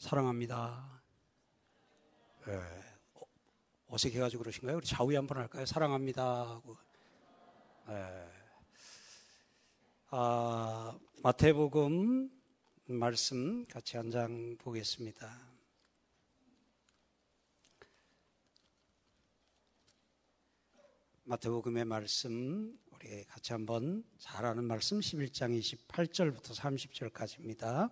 사랑합니다. 어색해가지고 그러신가요? 우리 좌우에 한번 할까요? 사랑합니다 하고. 마태복음 말씀 같이 한 장 보겠습니다. 마태복음의 말씀 우리 같이 한번 잘 아는 말씀 11장 28절부터 30절까지입니다.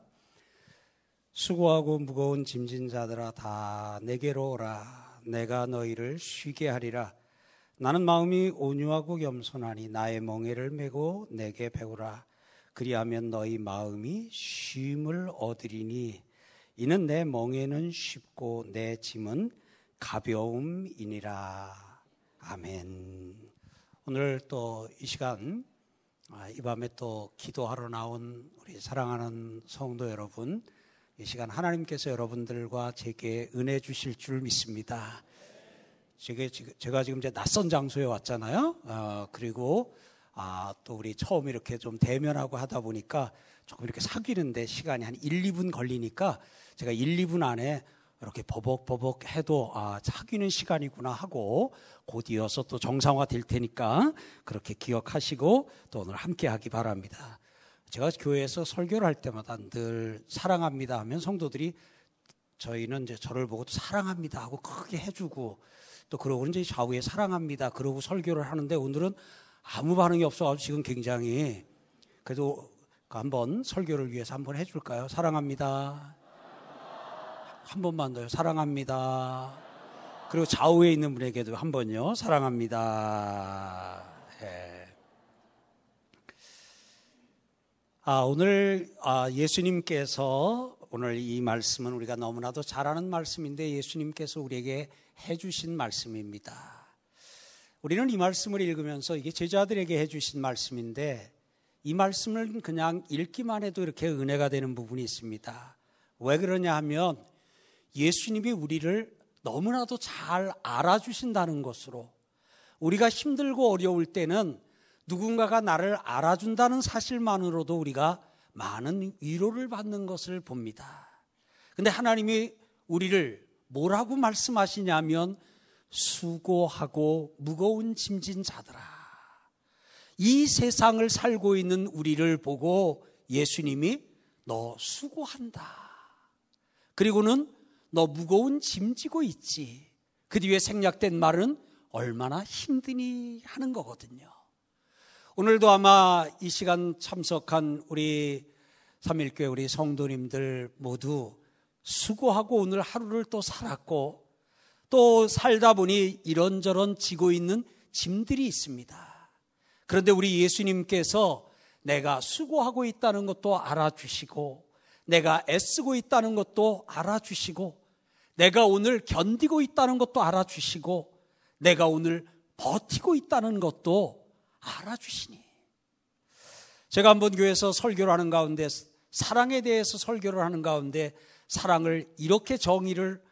수고하고 무거운 짐진 자들아 다 내게로 오라. 내가 너희를 쉬게 하리라. 나는 마음이 온유하고 겸손하니 나의 멍에를 메고 내게 배우라. 그리하면 너희 마음이 쉼을 얻으리니 이는 내 멍에는 쉽고 내 짐은 가벼움이니라. 아멘. 오늘 또 이 시간 이 밤에 또 기도하러 나온 우리 사랑하는 성도 여러분, 이 시간 하나님께서 여러분들과 제게 은혜 주실 줄 믿습니다. 제가 지금 이제 낯선 장소에 왔잖아요. 그리고 또 우리 처음 이렇게 좀 대면하고 하다 보니까 조금 이렇게 사귀는데 시간이 한 1, 2분 걸리니까 제가 1, 2분 안에 이렇게 버벅버벅 해도 사귀는 시간이구나 하고 곧 이어서 또 정상화 될 테니까 그렇게 기억하시고 또 오늘 함께 하기 바랍니다. 제가 교회에서 설교를 할 때마다 늘 사랑합니다 하면 성도들이 저희는 이제 저를 보고 또 사랑합니다 하고 크게 해주고 또 그러고 이제 좌우에 사랑합니다 그러고 설교를 하는데 오늘은 아무 반응이 없어가지고 지금 굉장히 그래도 한번 설교를 위해서 한번 해줄까요? 사랑합니다. 한 번만 더요. 사랑합니다. 그리고 좌우에 있는 분에게도 한 번요. 사랑합니다. 오늘 예수님께서 오늘 이 말씀은 우리가 너무나도 잘 아는 말씀인데 예수님께서 우리에게 해주신 말씀입니다. 우리는 이 말씀을 읽으면서 이게 제자들에게 해주신 말씀인데 이 말씀을 그냥 읽기만 해도 이렇게 은혜가 되는 부분이 있습니다. 왜 그러냐 하면 예수님이 우리를 너무나도 잘 알아주신다는 것으로 우리가 힘들고 어려울 때는 누군가가 나를 알아준다는 사실만으로도 우리가 많은 위로를 받는 것을 봅니다. 그런데 하나님이 우리를 뭐라고 말씀하시냐면 수고하고 무거운 짐진 자들아. 이 세상을 살고 있는 우리를 보고 예수님이 너 수고한다. 그리고는 너 무거운 짐 지고 있지. 그 뒤에 생략된 말은 얼마나 힘드니 하는 거거든요. 오늘도 아마 이 시간 참석한 우리 삼일교회 우리 성도님들 모두 수고하고 오늘 하루를 또 살았고 또 살다 보니 이런저런 지고 있는 짐들이 있습니다. 그런데 우리 예수님께서 내가 수고하고 있다는 것도 알아주시고 내가 애쓰고 있다는 것도 알아주시고 내가 오늘 견디고 있다는 것도 알아주시고 내가 오늘 버티고 있다는 것도 알아주시니 제가 한번 교회에서 설교를 하는 가운데 사랑에 대해서 설교를 하는 가운데 사랑을 이렇게 정의를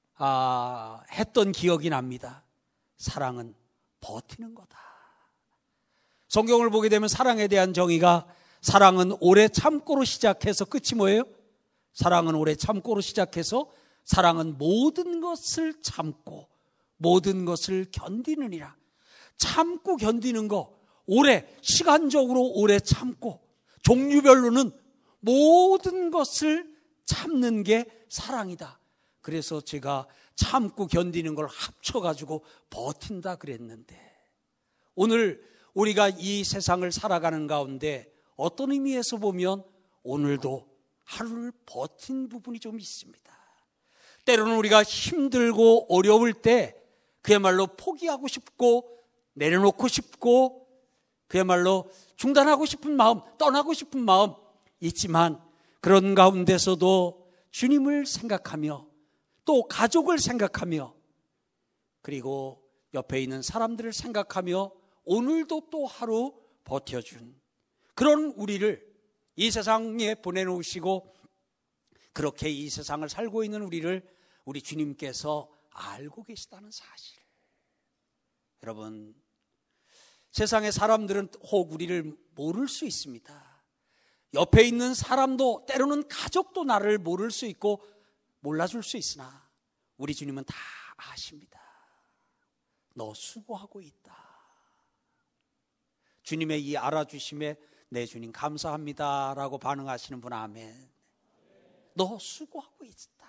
했던 기억이 납니다. 사랑은 버티는 거다. 성경을 보게 되면 사랑에 대한 정의가 사랑은 오래 참고로 시작해서 끝이 뭐예요? 사랑은 오래 참고로 시작해서 사랑은 모든 것을 참고 모든 것을 견디느니라. 참고 견디는 거 오래 시간적으로 오래 참고 종류별로는 모든 것을 참는 게 사랑이다. 그래서 제가 참고 견디는 걸 합쳐가지고 버틴다 그랬는데 오늘 우리가 이 세상을 살아가는 가운데 어떤 의미에서 보면 오늘도 하루를 버틴 부분이 좀 있습니다. 때로는 우리가 힘들고 어려울 때 그야말로 포기하고 싶고 내려놓고 싶고 그야말로 중단하고 싶은 마음, 떠나고 싶은 마음 있지만 그런 가운데서도 주님을 생각하며 또 가족을 생각하며 그리고 옆에 있는 사람들을 생각하며 오늘도 또 하루 버텨준 그런 우리를 이 세상에 보내놓으시고 그렇게 이 세상을 살고 있는 우리를 우리 주님께서 알고 계시다는 사실. 여러분, 세상의 사람들은 혹 우리를 모를 수 있습니다. 옆에 있는 사람도 때로는 가족도 나를 모를 수 있고 몰라줄 수 있으나 우리 주님은 다 아십니다. 너 수고하고 있다. 주님의 이 알아주심에 내 주님 감사합니다 라고 반응하시는 분 아멘. 너 수고하고 있다.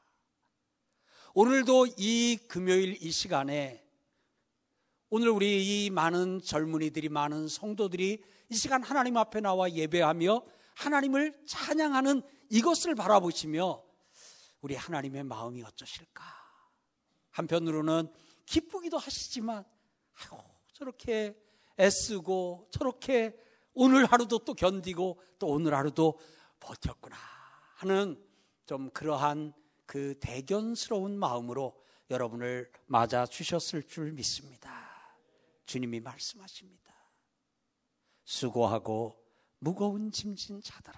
오늘도 이 금요일 이 시간에 오늘 우리 이 많은 젊은이들이 많은 성도들이 이 시간 하나님 앞에 나와 예배하며 하나님을 찬양하는 이것을 바라보시며 우리 하나님의 마음이 어떠실까? 한편으로는 기쁘기도 하시지만 아이고 저렇게 애쓰고 저렇게 오늘 하루도 또 견디고 또 오늘 하루도 버텼구나 하는 좀 그러한 그 대견스러운 마음으로 여러분을 맞아 주셨을 줄 믿습니다. 주님이 말씀하십니다. 수고하고 무거운 짐진 자들아.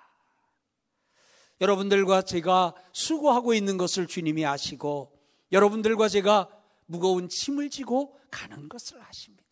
여러분들과 제가 수고하고 있는 것을 주님이 아시고 여러분들과 제가 무거운 짐을 지고 가는 것을 아십니다.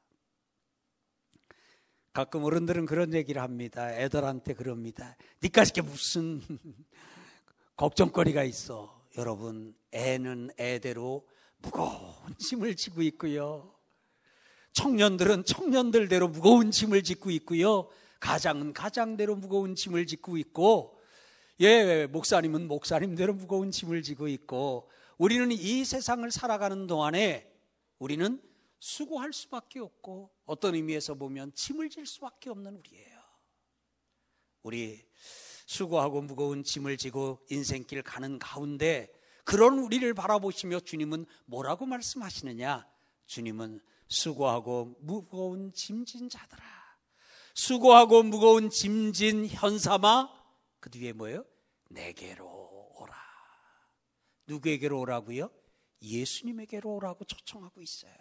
가끔 어른들은 그런 얘기를 합니다. 애들한테 그럽니다. 니까지 이렇게 무슨 걱정거리가 있어. 여러분, 애는 애대로 무거운 짐을 지고 있고요. 청년들은 청년들대로 무거운 짐을 짓고 있고요. 가장은 가장대로 무거운 짐을 짓고 있고, 목사님은 목사님대로 무거운 짐을 지고 있고, 우리는 이 세상을 살아가는 동안에 우리는 수고할 수밖에 없고 어떤 의미에서 보면 짐을 질 수밖에 없는 우리예요. 우리 수고하고 무거운 짐을 지고 인생길 가는 가운데 그런 우리를 바라보시며 주님은 뭐라고 말씀하시느냐? 주님은 수고하고 무거운 짐진 자들아, 수고하고 무거운 짐진 현삼아, 그 뒤에 뭐예요? 내게로 오라. 누구에게로 오라고요? 예수님에게로 오라고 초청하고 있어요.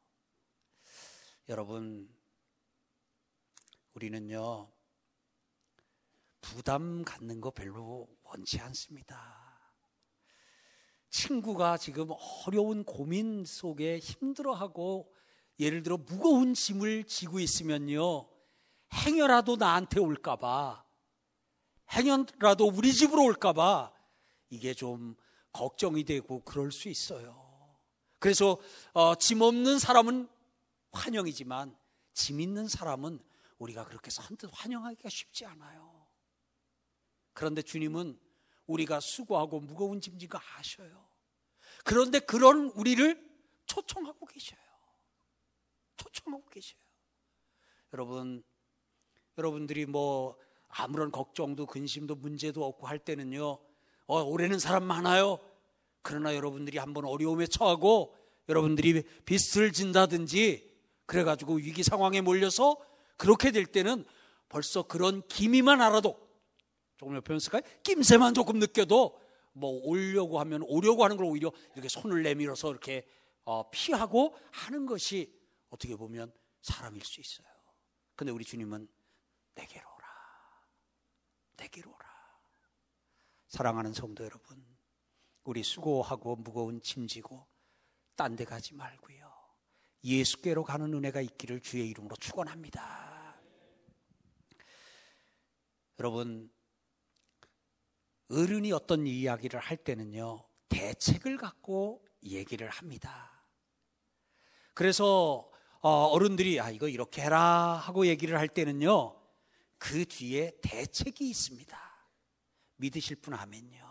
여러분, 우리는요 부담 갖는 거 별로 원치 않습니다. 친구가 지금 어려운 고민 속에 힘들어하고 예를 들어 무거운 짐을 지고 있으면요, 행여라도 나한테 올까봐, 행여라도 우리 집으로 올까봐 이게 좀 걱정이 되고 그럴 수 있어요. 그래서 짐 없는 사람은 환영이지만 짐 있는 사람은 우리가 그렇게 선뜻 환영하기가 쉽지 않아요. 그런데 주님은 우리가 수고하고 무거운 짐진 거 아셔요. 그런데 그런 우리를 초청하고 계셔요. 초청하고 계셔요. 여러분들이 뭐 아무런 걱정도 근심도 문제도 없고 할 때는요, 올해는 사람 많아요. 그러나 여러분들이 한번 어려움에 처하고 여러분들이 빚을 진다든지 그래가지고 위기 상황에 몰려서 그렇게 될 때는 벌써 그런 기미만 알아도, 조금 옆에 있을까요? 낌새만 조금 느껴도 뭐 오려고 하면 오려고 하는 걸 오히려 이렇게 손을 내밀어서 이렇게 피하고 하는 것이 어떻게 보면 사람일 수 있어요. 근데 우리 주님은 내게로 오라, 내게로 오라. 사랑하는 성도 여러분, 우리 수고하고 무거운 짐지고 딴 데 가지 말고요, 예수께로 가는 은혜가 있기를 주의 이름으로 축원합니다. 여러분, 어른이 어떤 이야기를 할 때는요, 대책을 갖고 얘기를 합니다. 그래서 어른들이 이거 이렇게 해라 하고 얘기를 할 때는요, 그 뒤에 대책이 있습니다. 믿으실 분 아멘요.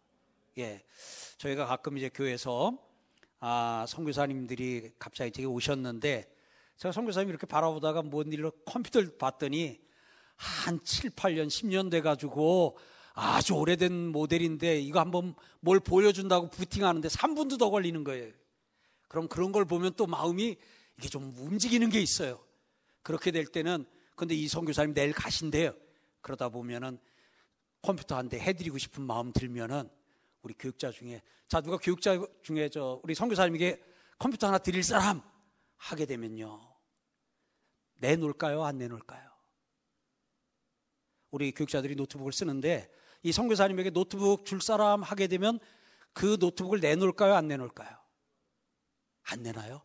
저희가 가끔 이제 교회에서 선교사님들이 갑자기 제게 오셨는데, 제가 선교사님 이렇게 바라보다가 뭔 일로 컴퓨터를 봤더니 한 7, 8년, 10년 돼가지고 아주 오래된 모델인데 이거 한번 뭘 보여준다고 부팅하는데 3분도 더 걸리는 거예요. 그럼 그런 걸 보면 또 마음이 이게 좀 움직이는 게 있어요. 그렇게 될 때는, 근데 이 선교사님 내일 가신대요. 그러다 보면은 컴퓨터 한 대 해드리고 싶은 마음 들면은 우리 교육자 중에, 누가 교육자 중에 우리 선교사님에게 컴퓨터 하나 드릴 사람 하게 되면요, 내놓을까요? 안 내놓을까요? 우리 교육자들이 노트북을 쓰는데 이 선교사님에게 노트북 줄 사람 하게 되면 그 노트북을 내놓을까요? 안 내놓을까요? 안 내놔요?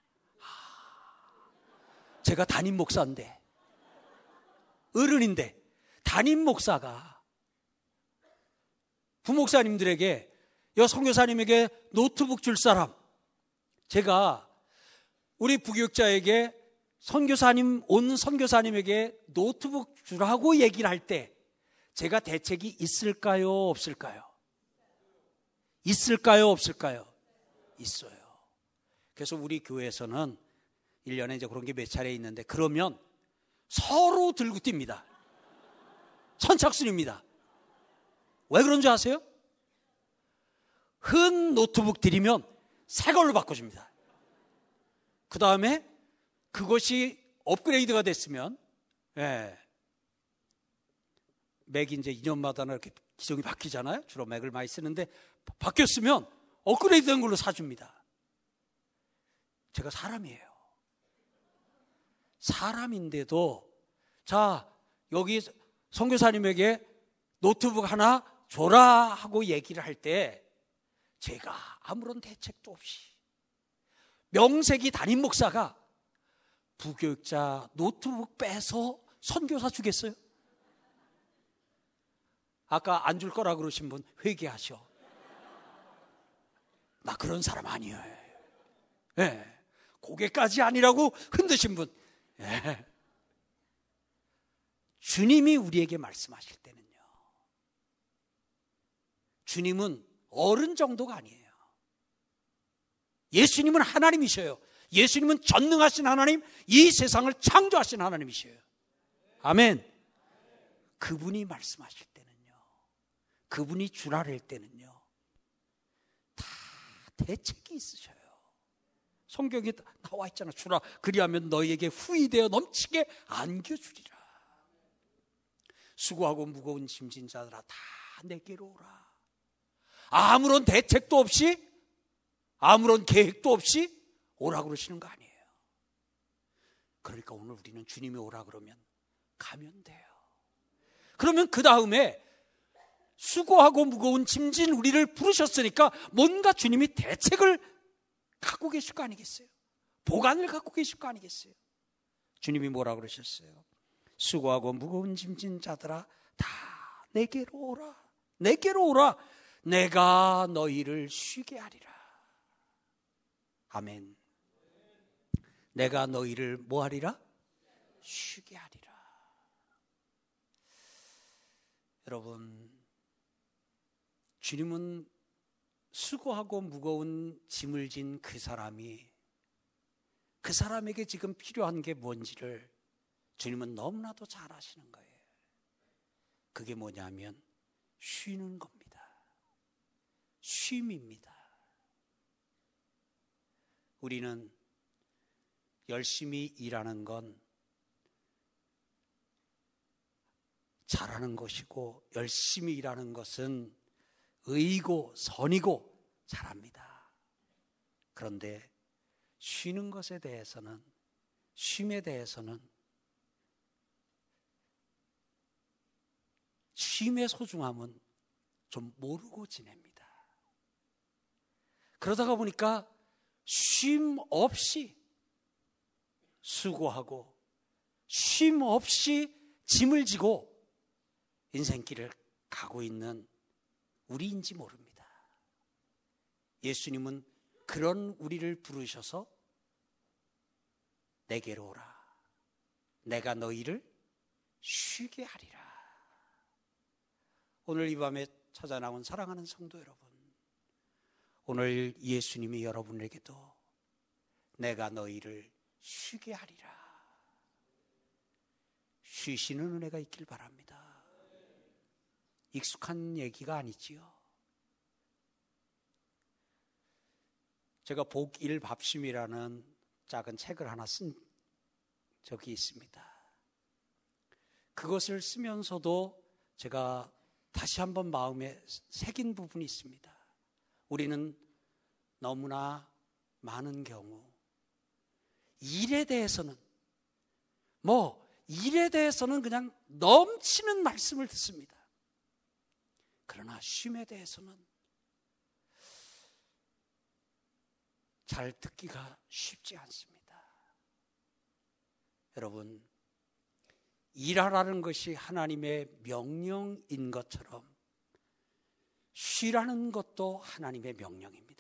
제가 담임 목사인데, 어른인데 담임 목사가 부목사님들에게, 선교사님에게 노트북 줄 사람, 제가 우리 부교육자에게 온 선교사님에게 노트북 주라고 얘기를 할 때 제가 대책이 있을까요, 없을까요? 있을까요, 없을까요? 있어요. 그래서 우리 교회에서는 1년에 이제 그런 게 몇 차례 있는데, 그러면 서로 들고 뜁니다. 선착순입니다. 왜 그런 줄 아세요? 흔 노트북 드리면 새 걸로 바꿔줍니다. 그 다음에 그것이 업그레이드가 됐으면, 맥이 이제 2년마다 이렇게 기종이 바뀌잖아요. 주로 맥을 많이 쓰는데, 바뀌었으면 업그레이드 된 걸로 사줍니다. 제가 사람이에요. 사람인데도, 자, 여기 선교사님에게 노트북 하나 줘라 하고 얘기를 할 때 제가 아무런 대책도 없이, 명색이 담임 목사가 부교육자 노트북 빼서 선교사 주겠어요? 아까 안 줄 거라 그러신 분 회개하셔. 나 그런 사람 아니에요. 고개까지 아니라고 흔드신 분. 주님이 우리에게 말씀하실 때는요, 주님은 어른 정도가 아니에요. 예수님은 하나님이셔요. 예수님은 전능하신 하나님, 이 세상을 창조하신 하나님이셔요. 아멘. 그분이 말씀하실 때는요, 그분이 주라를 때는요, 다 대책이 있으셔요. 성경에 나와 있잖아. 주라 그리하면 너희에게 후히 되어 넘치게 안겨주리라. 수고하고 무거운 짐진 자들아 다 내게로 오라. 아무런 대책도 없이, 아무런 계획도 없이 오라 그러시는 거 아니에요. 그러니까 오늘 우리는 주님이 오라 그러면 가면 돼요. 그러면 그 다음에 수고하고 무거운 짐진 우리를 부르셨으니까 뭔가 주님이 대책을 갖고 계실 거 아니겠어요? 보관을 갖고 계실 거 아니겠어요? 주님이 뭐라 그러셨어요? 수고하고 무거운 짐진 자들아 다 내게로 오라. 내게로 오라. 내가 너희를 쉬게 하리라. 아멘. 내가 너희를 뭐 하리라? 쉬게 하리라. 여러분, 주님은 수고하고 무거운 짐을 진 그 사람에게 지금 필요한 게 뭔지를 주님은 너무나도 잘 아시는 거예요. 그게 뭐냐면 쉬는 겁니다. 쉼입니다. 우리는 열심히 일하는 건 잘하는 것이고, 열심히 일하는 것은 의고 선이고 잘합니다. 그런데 쉬는 것에 대해서는, 쉼에 대해서는, 쉼의 소중함은 좀 모르고 지냅니다. 그러다가 보니까 쉼 없이 수고하고 쉼 없이 짐을 지고 인생길을 가고 있는 우리인지 모릅니다. 예수님은 그런 우리를 부르셔서 내게로 오라. 내가 너희를 쉬게 하리라. 오늘 이 밤에 찾아 나온 사랑하는 성도 여러분, 오늘 예수님이 여러분에게도 내가 너희를 쉬게 하리라. 쉬시는 은혜가 있길 바랍니다. 익숙한 얘기가 아니지요. 제가 복일밥심이라는 작은 책을 하나 쓴 적이 있습니다. 그것을 쓰면서도 제가 다시 한번 마음에 새긴 부분이 있습니다. 우리는 너무나 많은 경우 일에 대해서는 그냥 넘치는 말씀을 듣습니다. 그러나 쉼에 대해서는 잘 듣기가 쉽지 않습니다. 여러분, 일하라는 것이 하나님의 명령인 것처럼 쉬라는 것도 하나님의 명령입니다.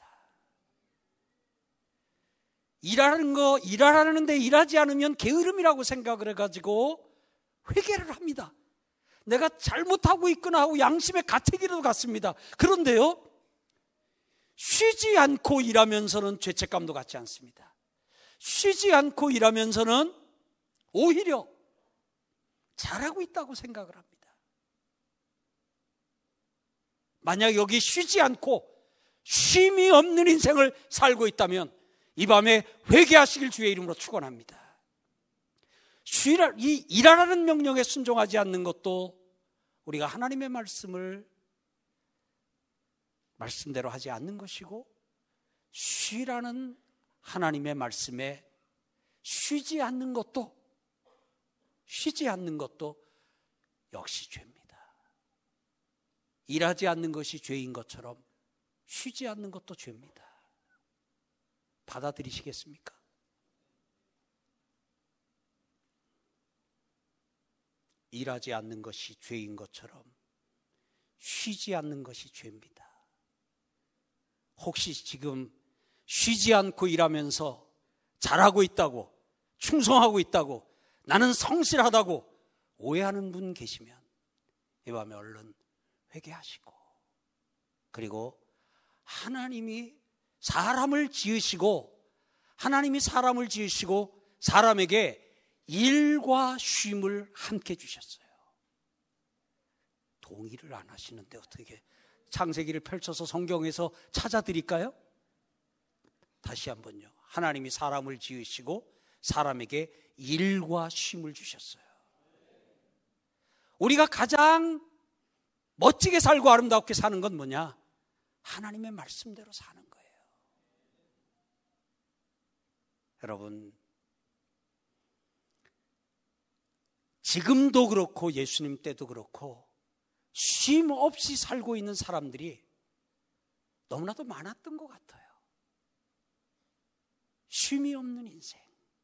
일하라는데 일하지 않으면 게으름이라고 생각을 해가지고 회개를 합니다. 내가 잘못하고 있구나 하고 양심의 가책이라도 갖습니다. 그런데요, 쉬지 않고 일하면서는 죄책감도 갖지 않습니다. 쉬지 않고 일하면서는 오히려 잘하고 있다고 생각을 합니다. 만약 여기 쉬지 않고 쉼이 없는 인생을 살고 있다면 이 밤에 회개하시길 주의 이름으로 축원합니다. 이 일하라는 명령에 순종하지 않는 것도 우리가 하나님의 말씀대로 하지 않는 것이고, 쉬라는 하나님의 말씀에 쉬지 않는 것도 역시 죄입니다. 일하지 않는 것이 죄인 것처럼 쉬지 않는 것도 죄입니다. 받아들이시겠습니까? 일하지 않는 것이 죄인 것처럼 쉬지 않는 것이 죄입니다. 혹시 지금 쉬지 않고 일하면서 잘하고 있다고, 충성하고 있다고, 나는 성실하다고 오해하는 분 계시면 이 밤에 얼른 회개하시고, 그리고 하나님이 사람을 지으시고 사람에게 일과 쉼을 함께 주셨어요. 동의를 안 하시는데 어떻게 창세기를 펼쳐서 성경에서 찾아드릴까요? 다시 한번요. 하나님이 사람을 지으시고 사람에게 일과 쉼을 주셨어요. 우리가 가장 멋지게 살고 아름답게 사는 건 뭐냐? 하나님의 말씀대로 사는 거예요. 여러분, 지금도 그렇고 예수님 때도 그렇고 쉼 없이 살고 있는 사람들이 너무나도 많았던 것 같아요. 쉼이 없는 인생.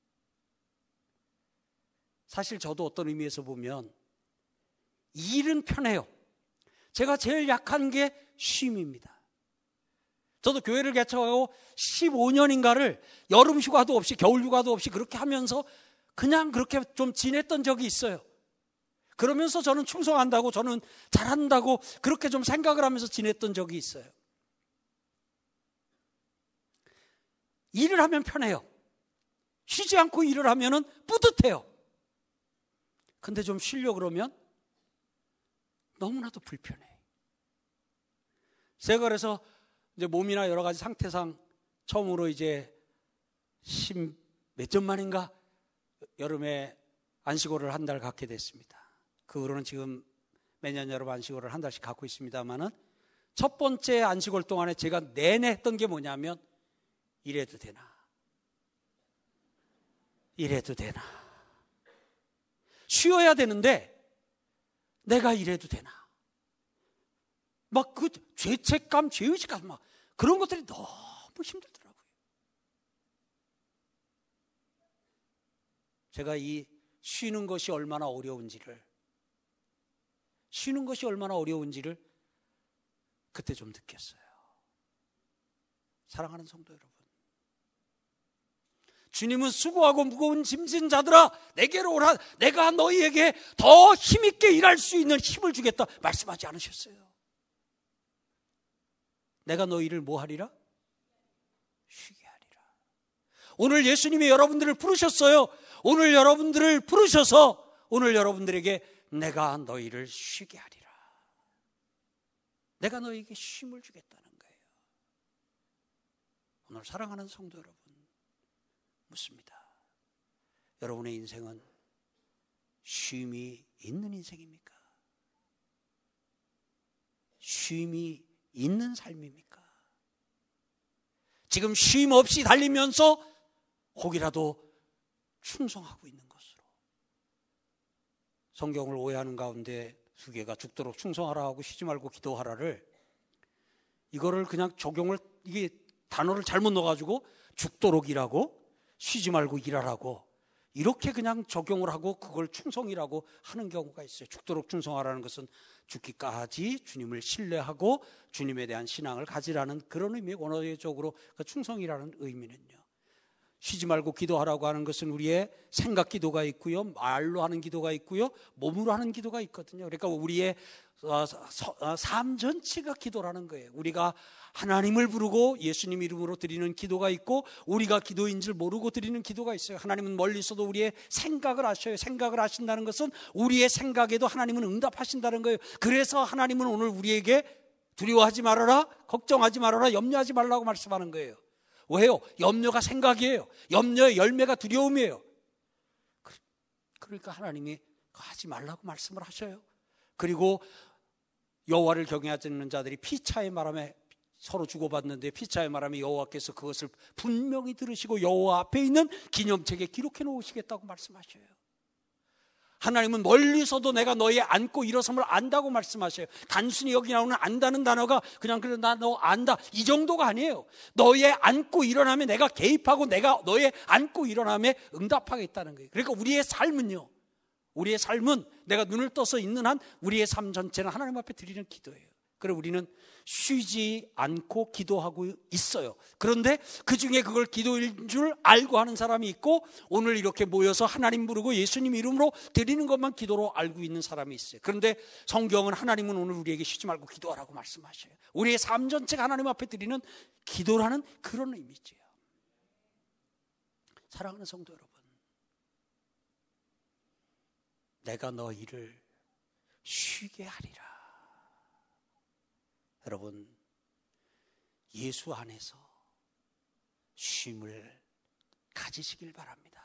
사실 저도 어떤 의미에서 보면 일은 편해요. 제가 제일 약한 게 쉼입니다. 저도 교회를 개척하고 15년인가를 여름 휴가도 없이 겨울 휴가도 없이 그렇게 하면서 그냥 그렇게 좀 지냈던 적이 있어요. 그러면서 저는 충성한다고, 저는 잘한다고 그렇게 좀 생각을 하면서 지냈던 적이 있어요. 일을 하면 편해요. 쉬지 않고 일을 하면 뿌듯해요. 근데 좀 쉬려고 그러면 너무나도 불편해. 제가 그래서 이제 몸이나 여러 가지 상태상 처음으로 이제 10몇 년 만인가 여름에 안식월을 한 달 갖게 됐습니다. 그 후로는 지금 매년 여름 안식월을 한 달씩 갖고 있습니다만은 첫 번째 안식월 동안에 제가 내내 했던 게 뭐냐면 이래도 되나? 이래도 되나? 쉬어야 되는데 내가 이래도 되나? 막 그 죄책감, 죄의식감 막 그런 것들이 너무 힘들더라고요. 제가 이 쉬는 것이 얼마나 어려운지를 그때 좀 느꼈어요. 사랑하는 성도 여러분, 주님은 수고하고 무거운 짐진 자들아 내게로 오라, 내가 너희에게 더 힘있게 일할 수 있는 힘을 주겠다 말씀하지 않으셨어요. 내가 너희를 뭐 하리라? 쉬게 하리라. 오늘 예수님이 여러분들을 부르셨어요. 오늘 여러분들을 부르셔서 오늘 여러분들에게 내가 너희를 쉬게 하리라. 내가 너희에게 쉼을 주겠다는 거예요. 오늘 사랑하는 성도 여러분, 묻습니다. 여러분의 인생은 쉼이 있는 인생입니까? 쉼이 있는 삶입니까? 지금 쉼 없이 달리면서 혹이라도 충성하고 있는 것으로. 성경을 오해하는 가운데 두 개가 죽도록 충성하라 하고 쉬지 말고 기도하라를, 이거를 그냥 적용을, 이게 단어를 잘못 넣어가지고 죽도록 일하고 쉬지 말고 일하라고 이렇게 그냥 적용을 하고 그걸 충성이라고 하는 경우가 있어요. 죽도록 충성하라는 것은 죽기까지 주님을 신뢰하고 주님에 대한 신앙을 가지라는 그런 의미, 원어적으로 그 충성이라는 의미는요. 쉬지 말고 기도하라고 하는 것은 우리의 생각 기도가 있고요, 말로 하는 기도가 있고요, 몸으로 하는 기도가 있거든요. 그러니까 우리의 삶 전체가 기도라는 거예요. 우리가 하나님을 부르고 예수님 이름으로 드리는 기도가 있고, 우리가 기도인 줄 모르고 드리는 기도가 있어요. 하나님은 멀리서도 우리의 생각을 아셔요. 생각을 아신다는 것은 우리의 생각에도 하나님은 응답하신다는 거예요. 그래서 하나님은 오늘 우리에게 두려워하지 말아라, 걱정하지 말아라, 염려하지 말라고 말씀하는 거예요. 왜요? 염려가 생각이에요. 염려의 열매가 두려움이에요. 그러니까 하나님이 하지 말라고 말씀을 하셔요. 그리고 여호와를 경외하지 않는 자들이 피차의 말함에 서로 주고받는데, 피차의 말함에 여호와께서 그것을 분명히 들으시고 여호와 앞에 있는 기념책에 기록해 놓으시겠다고 말씀하셔요. 하나님은 멀리서도 내가 너의 안고 일어섬을 안다고 말씀하셔요. 단순히 여기 나오는 안다는 단어가 그냥 그래 나 너 안다 이 정도가 아니에요. 너의 안고 일어남에 내가 개입하고 내가 너의 안고 일어남에 응답하겠다는 거예요. 그러니까 우리의 삶은요, 우리의 삶은 내가 눈을 떠서 있는 한 우리의 삶 전체는 하나님 앞에 드리는 기도예요. 그래서 우리는 쉬지 않고 기도하고 있어요. 그런데 그 중에 그걸 기도인 줄 알고 하는 사람이 있고, 오늘 이렇게 모여서 하나님 부르고 예수님 이름으로 드리는 것만 기도로 알고 있는 사람이 있어요. 그런데 성경은 하나님은 오늘 우리에게 쉬지 말고 기도하라고 말씀하셔요. 우리의 삶 전체가 하나님 앞에 드리는 기도라는 그런 의미지요. 사랑하는 성도 여러분, 내가 너희를 쉬게 하리라. 여러분, 예수 안에서 쉼을 가지시길 바랍니다.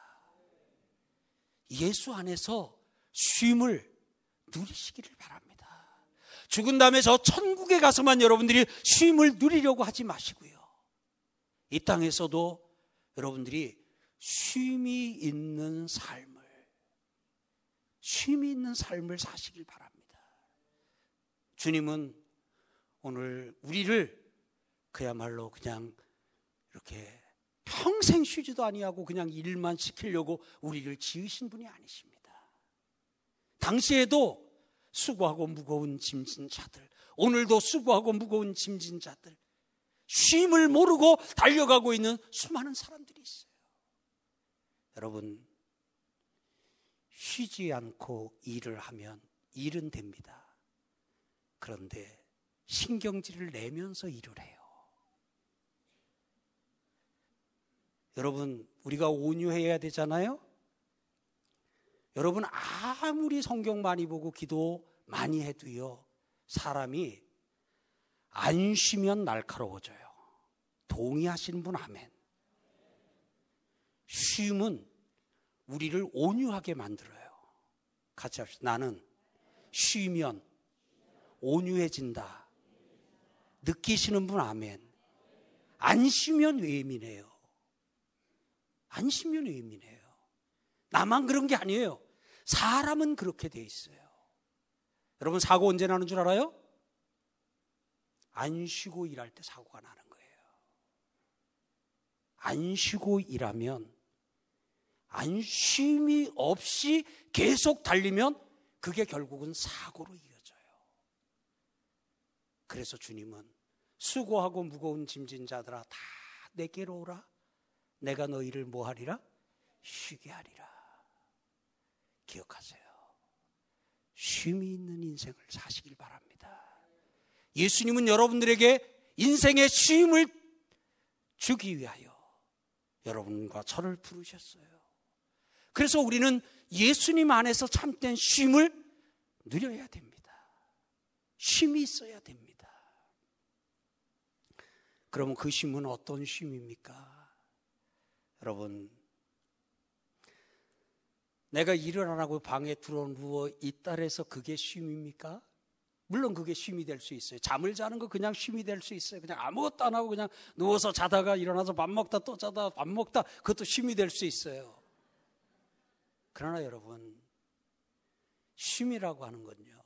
예수 안에서 쉼을 누리시기를 바랍니다. 죽은 다음에 저 천국에 가서만 여러분들이 쉼을 누리려고 하지 마시고요, 이 땅에서도 여러분들이 쉼이 있는 삶을 사시길 바랍니다. 주님은 오늘 우리를 그야말로 그냥 이렇게 평생 쉬지도 아니하고 그냥 일만 시키려고 우리를 지으신 분이 아니십니다. 당시에도 수고하고 무거운 짐진 자들, 오늘도 수고하고 무거운 짐진 자들, 쉼을 모르고 달려가고 있는 수많은 사람들이 있어요. 여러분, 쉬지 않고 일을 하면 일은 됩니다. 그런데 신경질을 내면서 일을 해요. 여러분, 우리가 온유해야 되잖아요. 여러분, 아무리 성경 많이 보고 기도 많이 해도요, 사람이 안 쉬면 날카로워져요. 동의하시는 분 아멘. 쉼은 우리를 온유하게 만들어요. 같이 합시다. 나는 쉬면 온유해진다. 느끼시는 분 아멘. 안 쉬면 예민해요. 안 쉬면 예민해요. 나만 그런 게 아니에요. 사람은 그렇게 돼 있어요. 여러분, 사고 언제 나는 줄 알아요? 안 쉬고 일할 때 사고가 나는 거예요. 안 쉬고 일하면, 안 쉼이 없이 계속 달리면 그게 결국은 사고로 이어져요. 그래서 주님은 수고하고 무거운 짐진 자들아 다 내게로 오라. 내가 너희를 뭐 하리라? 쉬게 하리라. 기억하세요. 쉼이 있는 인생을 사시길 바랍니다. 예수님은 여러분들에게 인생의 쉼을 주기 위하여 여러분과 저를 부르셨어요. 그래서 우리는 예수님 안에서 참된 쉼을 누려야 됩니다. 쉼이 있어야 됩니다. 그러면 그 쉼은 어떤 쉼입니까? 여러분, 내가 일을 안 하고 방에 누워 있다 해서 그게 쉼입니까? 물론 그게 쉼이 될 수 있어요. 잠을 자는 거 그냥 쉼이 될 수 있어요. 그냥 아무것도 안 하고 그냥 누워서 자다가 일어나서 밥 먹다 또 자다 밥 먹다, 그것도 쉼이 될 수 있어요. 그러나 여러분, 쉼이라고 하는 건요,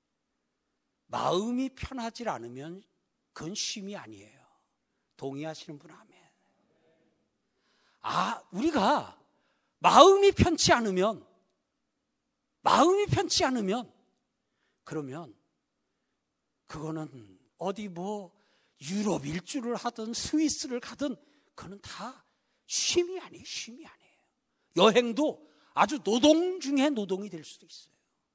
마음이 편하지 않으면 그건 쉼이 아니에요. 동의하시는 분 아멘. 우리가 마음이 편치 않으면 그러면 그거는 어디 뭐 유럽 일주를 하든 스위스를 가든 그거는 다 쉼이 아니에요. 여행도 아주 노동 중에 노동이 될 수도 있어요.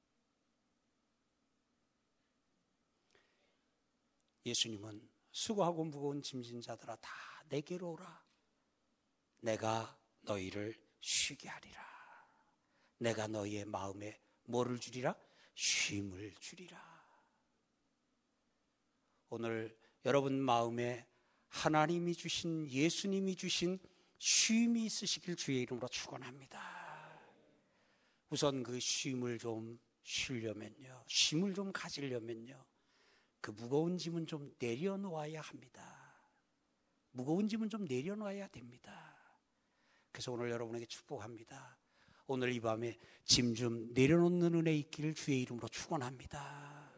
예수님은 수고하고 무거운 짐진 자들아 다 내게로 오라. 내가 너희를 쉬게 하리라. 내가 너희의 마음에 뭐를 주리라? 쉼을 주리라. 오늘 여러분 마음에 하나님이 주신, 예수님이 주신 쉼이 있으시길 주의 이름으로 축원합니다. 우선 그 쉼을 좀 쉬려면요, 쉼을 좀 가지려면요, 그 무거운 짐은 좀 내려놓아야 합니다. 무거운 짐은 좀 내려놓아야 됩니다. 그래서 오늘 여러분에게 축복합니다. 오늘 이 밤에 짐 좀 내려놓는 은혜 있기를 주의 이름으로 축원합니다.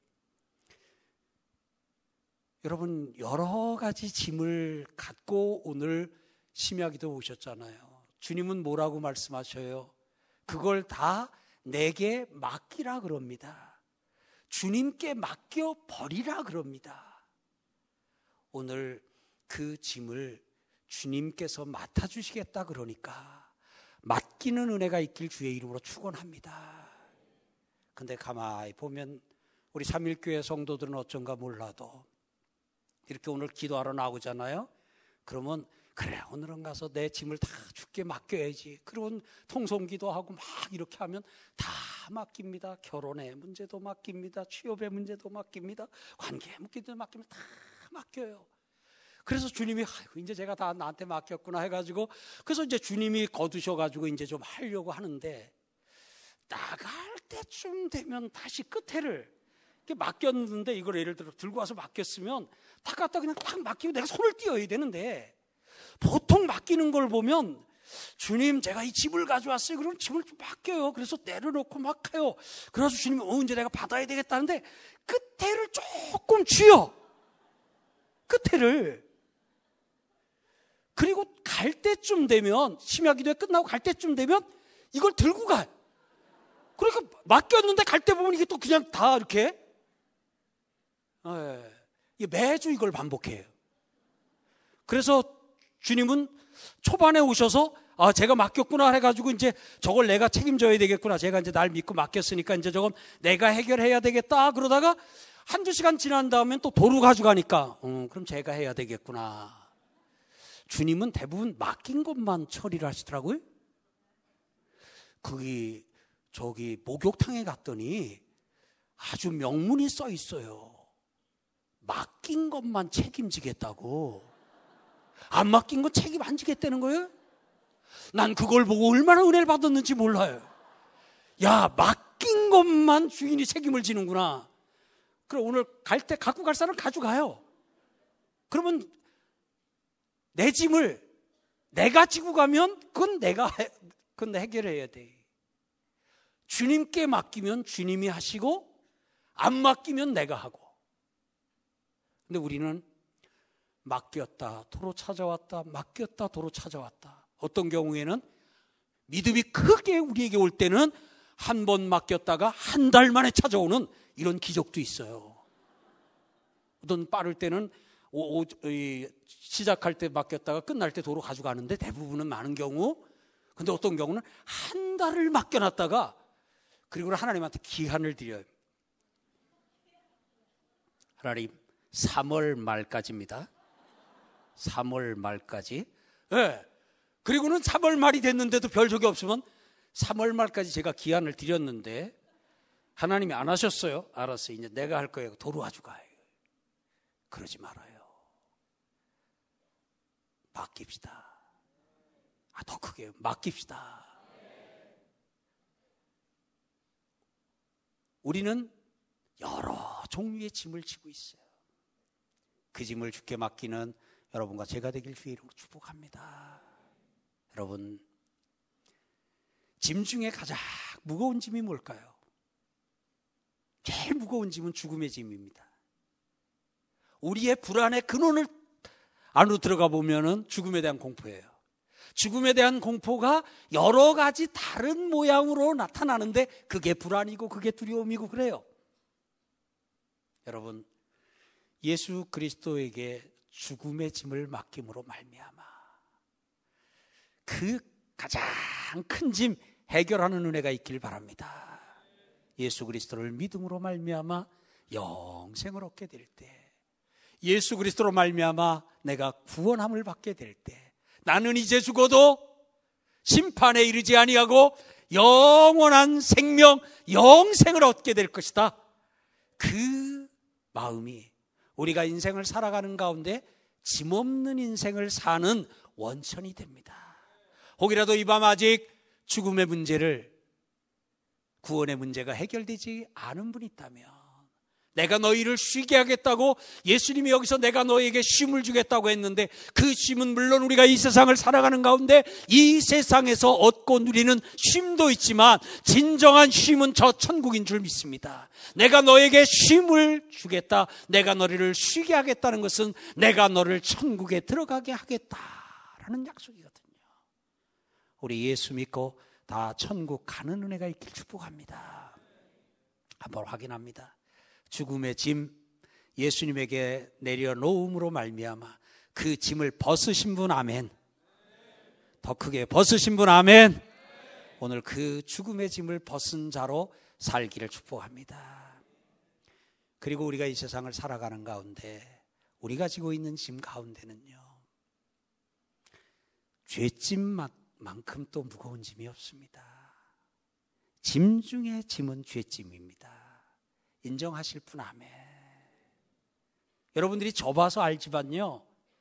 여러분 여러 가지 짐을 갖고 오늘 심야기도 오셨잖아요. 주님은 뭐라고 말씀하셔요? 그걸 다 내게 맡기라 그럽니다. 주님께 맡겨 버리라 그럽니다. 오늘 그 짐을 주님께서 맡아주시겠다 그러니까 맡기는 은혜가 있길 주의 이름으로 축원합니다. 근데 가만히 보면 우리 삼일교회 성도들은 어쩐가 몰라도 이렇게 오늘 기도하러 나오잖아요. 그러면 그래 오늘은 가서 내 짐을 다 주께 맡겨야지. 그러면 통성기도하고 막 이렇게 하면 다 맡깁니다. 결혼의 문제도 맡깁니다. 취업의 문제도 맡깁니다. 관계의 문제도 맡깁니다. 다 맡겨요. 그래서 주님이 아이고 이제 제가 다 나한테 맡겼구나 해가지고 그래서 이제 주님이 거두셔가지고 이제 좀 하려고 하는데 나갈 때쯤 되면 다시 끝에를 이렇게 맡겼는데 이걸 예를 들어 들고 와서 맡겼으면 다 갖다 그냥 딱 맡기고 내가 손을 띄어야 되는데 보통 맡기는 걸 보면 주님 제가 이 집을 가져왔어요. 그럼 집을 좀 맡겨요. 그래서 내려놓고 막 해요. 그래서 주님이 이제 내가 받아야 되겠다는데 끝에를 조금 쥐어. 끝에를. 그리고 갈 때쯤 되면 심야기도회 끝나고 갈 때쯤 되면 이걸 들고 가. 그러니까 맡겼는데 갈 때 보면 이게 또 그냥 다 이렇게 매주 이걸 반복해요. 그래서 주님은 초반에 오셔서 제가 맡겼구나 해가지고 이제 저걸 내가 책임져야 되겠구나. 제가 이제 날 믿고 맡겼으니까 이제 저건 내가 해결해야 되겠다. 그러다가 한두 시간 지난 다음엔 또 도로 가져가니까 그럼 제가 해야 되겠구나. 주님은 대부분 맡긴 것만 처리를 하시더라고요. 저기 목욕탕에 갔더니 아주 명문이 써 있어요. 맡긴 것만 책임지겠다고. 안 맡긴 건 책임 안 지겠다는 거예요? 난 그걸 보고 얼마나 은혜를 받았는지 몰라요. 야, 맡긴 것만 주인이 책임을 지는구나. 그럼 오늘 갈 때 갖고 갈 사람 가져가요. 그러면 내 짐을 내가 지고 가면 그건 내가 해결해야 돼. 주님께 맡기면 주님이 하시고 안 맡기면 내가 하고. 근데 우리는 맡겼다 도로 찾아왔다 맡겼다 도로 찾아왔다. 어떤 경우에는 믿음이 크게 우리에게 올 때는 한 번 맡겼다가 한 달 만에 찾아오는 이런 기적도 있어요. 어떤 빠를 때는 시작할 때 맡겼다가 끝날 때 도로 가져가는데 대부분은 많은 경우. 근데 어떤 경우는 한 달을 맡겨놨다가 그리고 하나님한테 기한을 드려요. 하나님 3월 말까지입니다. 3월 말까지. 네. 그리고는 3월 말이 됐는데도 별 적이 없으면 3월 말까지 제가 기한을 드렸는데 하나님이 안 하셨어요. 알았어요. 이제 내가 할 거예요. 도로 가져가요. 그러지 말아요. 맡깁시다. 더 크게 맡깁시다. 우리는 여러 종류의 짐을 지고 있어요. 그 짐을 주께 맡기는 여러분과 제가 되길 주의 이름으로 축복합니다. 여러분, 짐 중에 가장 무거운 짐이 뭘까요? 제일 무거운 짐은 죽음의 짐입니다. 우리의 불안의 근원을 안으로 들어가 보면은 죽음에 대한 공포예요. 죽음에 대한 공포가 여러 가지 다른 모양으로 나타나는데 그게 불안이고 그게 두려움이고 그래요. 여러분, 예수 그리스도에게 죽음의 짐을 맡김으로 말미암아 그 가장 큰 짐 해결하는 은혜가 있길 바랍니다. 예수 그리스도를 믿음으로 말미암아 영생을 얻게 될 때, 예수 그리스도로 말미암아 내가 구원함을 받게 될 때, 나는 이제 죽어도 심판에 이르지 아니하고 영원한 생명, 영생을 얻게 될 것이다. 그 마음이 우리가 인생을 살아가는 가운데 짐없는 인생을 사는 원천이 됩니다. 혹이라도 이 밤 아직 죽음의 문제를, 구원의 문제가 해결되지 않은 분이 있다면, 내가 너희를 쉬게 하겠다고 예수님이 여기서 내가 너희에게 쉼을 주겠다고 했는데 그 쉼은 물론 우리가 이 세상을 살아가는 가운데 이 세상에서 얻고 누리는 쉼도 있지만 진정한 쉼은 저 천국인 줄 믿습니다. 내가 너에게 쉼을 주겠다, 내가 너희를 쉬게 하겠다는 것은 내가 너를 천국에 들어가게 하겠다라는 약속이거든요. 우리 예수 믿고 다 천국 가는 은혜가 있길 축복합니다. 한번 확인합니다. 죽음의 짐 예수님에게 내려놓음으로 말미암아 그 짐을 벗으신 분 아멘. 더 크게 벗으신 분 아멘. 오늘 그 죽음의 짐을 벗은 자로 살기를 축복합니다. 그리고 우리가 이 세상을 살아가는 가운데 우리가 지고 있는 짐 가운데는요, 죄짐만큼 또 무거운 짐이 없습니다. 짐 중에 짐은 죄짐입니다. 인정하실 분 아멘. 여러분들이 접어서 알지만요,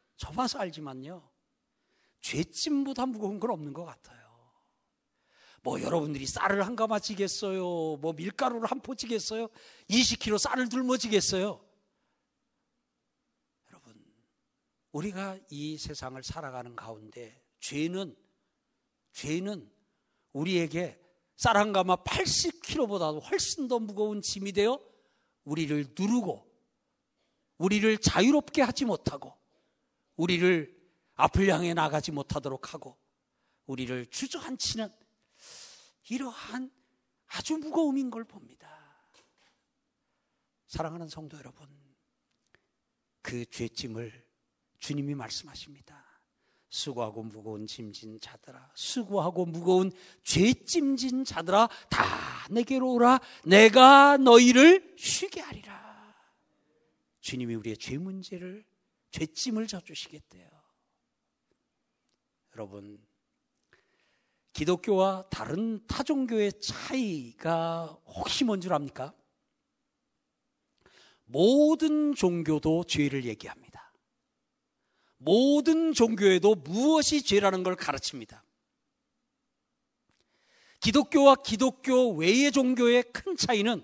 죄짐보다 무거운 건 없는 것 같아요. 뭐 여러분들이 쌀을 한 가마 지겠어요? 뭐 밀가루를 한 포 지겠어요? 20kg 쌀을 들머지겠어요? 여러분, 우리가 이 세상을 살아가는 가운데 죄는 우리에게 쌀 한 가마 80kg보다도 훨씬 더 무거운 짐이 되어 우리를 누르고 우리를 자유롭게 하지 못하고 우리를 앞을 향해 나가지 못하도록 하고 우리를 주저앉히는 이러한 아주 무거움인 걸 봅니다. 사랑하는 성도 여러분, 그 죄짐을 주님이 말씀하십니다. 수고하고 무거운 짐진 자들아, 수고하고 무거운 죄짐진 자들아, 다 내게로 오라. 내가 너희를 쉬게 하리라. 주님이 우리의 죄 문제를, 죄짐을 져주시겠대요. 여러분, 기독교와 다른 타종교의 차이가 혹시 뭔 줄 압니까? 모든 종교도 죄를 얘기합니다. 모든 종교에도 무엇이 죄라는 걸 가르칩니다. 기독교와 기독교 외의 종교의 큰 차이는,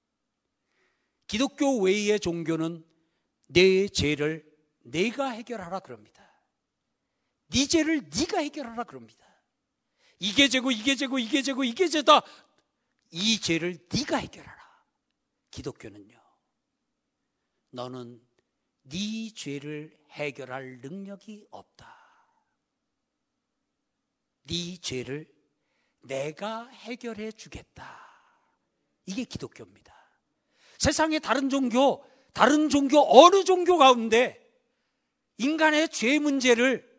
기독교 외의 종교는 내 죄를 내가 해결하라 그럽니다. 네 죄를 네가 해결하라 그럽니다. 이게 죄고 이게 죄고 이게 죄고 이게 죄다. 이 죄를 네가 해결하라. 기독교는요, 너는 네 죄를 해결할 능력이 없다. 네 죄를 내가 해결해 주겠다. 이게 기독교입니다. 세상의 다른 종교 어느 종교 가운데 인간의 죄 문제를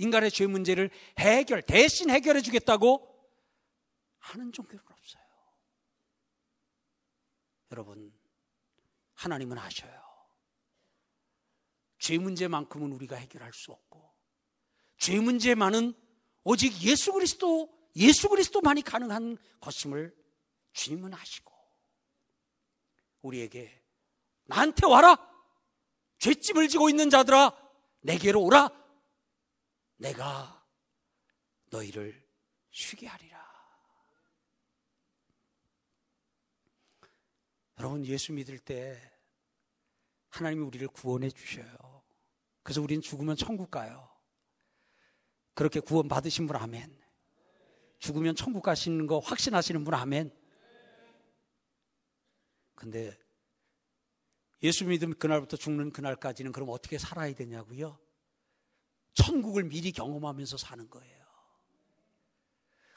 대신 해결해 주겠다고 하는 종교는 없어요. 여러분, 하나님은 아셔요. 죄 문제만큼은 우리가 해결할 수 없고, 죄 문제만은 오직 예수 그리스도만이 가능한 것임을 주님은 아시고, 우리에게 나한테 와라. 죄짐을 지고 있는 자들아, 내게로 오라. 내가 너희를 쉬게 하리라. 여러분, 예수 믿을 때 하나님이 우리를 구원해 주셔요. 그래서 우리는 죽으면 천국 가요. 그렇게 구원 받으신 분 아멘. 죽으면 천국 가시는 거 확신하시는 분 아멘. 근데 예수 믿으면 그날부터 죽는 그날까지는 그럼 어떻게 살아야 되냐고요? 천국을 미리 경험하면서 사는 거예요.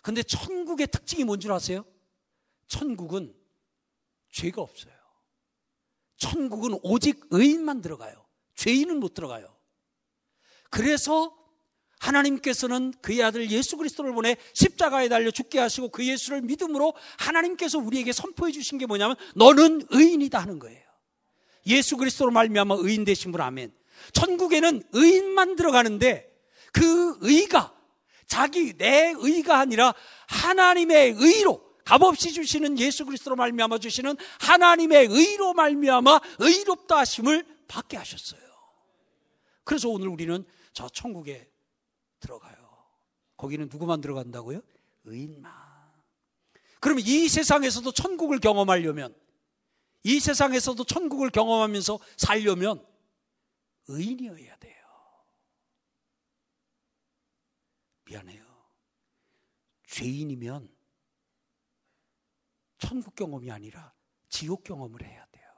근데 천국의 특징이 뭔 줄 아세요? 천국은 죄가 없어요. 천국은 오직 의인만 들어가요. 죄인은 못 들어가요. 그래서 하나님께서는 그의 아들 예수 그리스도를 보내 십자가에 달려 죽게 하시고 그 예수를 믿음으로 하나님께서 우리에게 선포해 주신 게 뭐냐면 너는 의인이다 하는 거예요. 예수 그리스도로 말미암아 의인 되신 분, 아멘. 천국에는 의인만 들어가는데 그 의가 내 의가 아니라 하나님의 의로, 값없이 주시는 예수 그리스도로 말미암아 주시는 하나님의 의로 말미암아 의롭다 하심을 받게 하셨어요. 그래서 오늘 우리는 저 천국에 들어가요. 거기는 누구만 들어간다고요? 의인만. 그럼 이 세상에서도 천국을 경험하려면, 이 세상에서도 천국을 경험하면서 살려면 의인이어야 돼요. 미안해요. 죄인이면 천국 경험이 아니라 지옥 경험을 해야 돼요.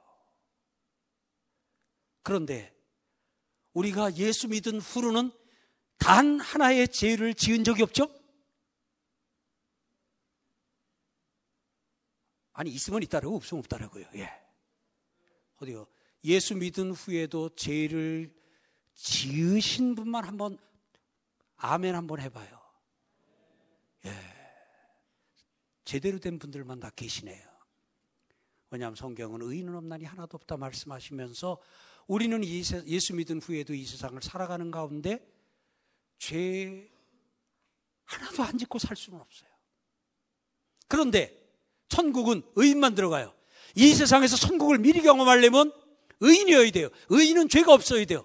그런데 우리가 예수 믿은 후로는 단 하나의 죄를 지은 적이 없죠? 아니, 있으면 있다라고 없으면 없다라고요. 예. 어디요? 예수 믿은 후에도 죄를 지으신 분만 한번 아멘 한번 해봐요. 예. 제대로 된 분들만 다 계시네요. 왜냐하면 성경은 의인은 없나니 하나도 없다 말씀하시면서 우리는 예수 믿은 후에도 이 세상을 살아가는 가운데 죄 하나도 안 짓고 살 수는 없어요. 그런데 천국은 의인만 들어가요. 이 세상에서 천국을 미리 경험하려면 의인이어야 돼요. 의인은 죄가 없어야 돼요.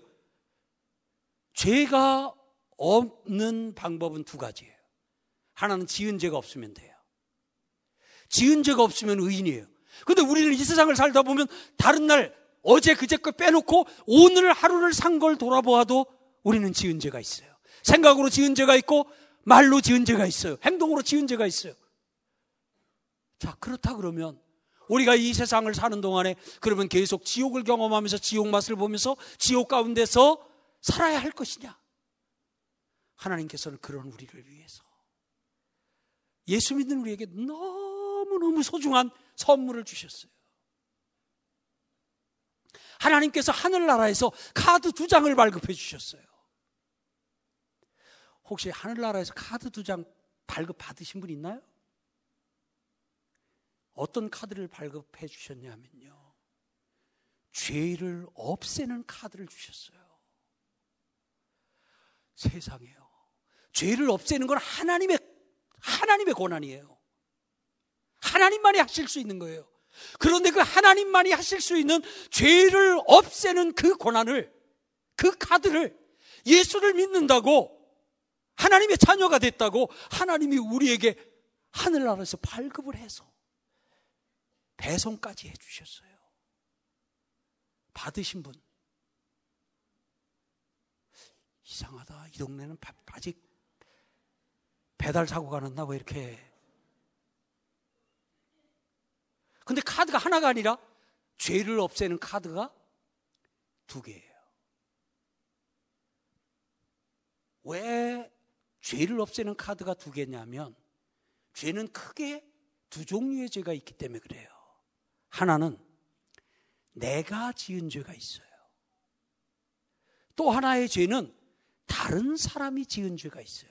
죄가 없는 방법은 두 가지예요. 하나는 지은 죄가 없으면 돼요. 지은 죄가 없으면 의인이에요. 근데 우리는 이 세상을 살다 보면 다른 날 어제 그제 거 빼놓고 오늘 하루를 산 걸 돌아보아도 우리는 지은 죄가 있어요. 생각으로 지은 죄가 있고 말로 지은 죄가 있어요. 행동으로 지은 죄가 있어요. 자, 그렇다 그러면 우리가 이 세상을 사는 동안에 그러면 계속 지옥을 경험하면서 지옥 맛을 보면서 지옥 가운데서 살아야 할 것이냐? 하나님께서는 그런 우리를 위해서 예수 믿는 우리에게 너무너무 소중한 선물을 주셨어요. 하나님께서 하늘나라에서 카드 2장을 발급해 주셨어요. 혹시 하늘나라에서 카드 2장 발급 받으신 분 있나요? 어떤 카드를 발급해 주셨냐면요, 죄를 없애는 카드를 주셨어요. 세상에요, 죄를 없애는 건 하나님의 권한이에요. 하나님만이 하실 수 있는 거예요. 그런데 그 하나님만이 하실 수 있는 죄를 없애는 그 권한을, 그 카드를 예수를 믿는다고, 하나님의 자녀가 됐다고 하나님이 우리에게 하늘나라에서 발급을 해서 배송까지 해주셨어요. 받으신 분, 이상하다, 이 동네는 아직 배달 사고가 났나 왜 이렇게. 근데 카드가 하나가 아니라 죄를 없애는 카드가 2개예요. 왜 죄를 없애는 카드가 2개냐면 죄는 크게 2종류의 죄가 있기 때문에 그래요. 하나는 내가 지은 죄가 있어요. 또 하나의 죄는 다른 사람이 지은 죄가 있어요.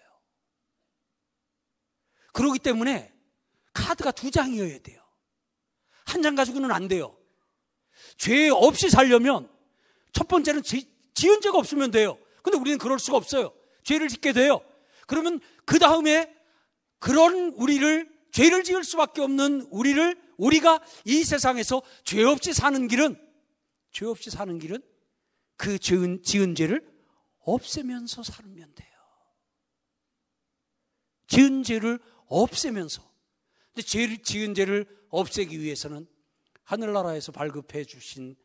그렇기 때문에 카드가 2장이어야 돼요. 한 장 가지고는 안 돼요. 죄 없이 살려면 첫 번째는 지은 죄가 없으면 돼요. 근데 우리는 그럴 수가 없어요. 죄를 짓게 돼요. 그러면 그 다음에 그런 죄를 지을 수밖에 없는 우리가 이 세상에서 죄 없이 사는 길은 그 지은 죄를 없애면서 살면 돼요. 지은 죄를 없애면서. 근데 지은 죄를 없애기 위해서는 하늘나라에서 발급받은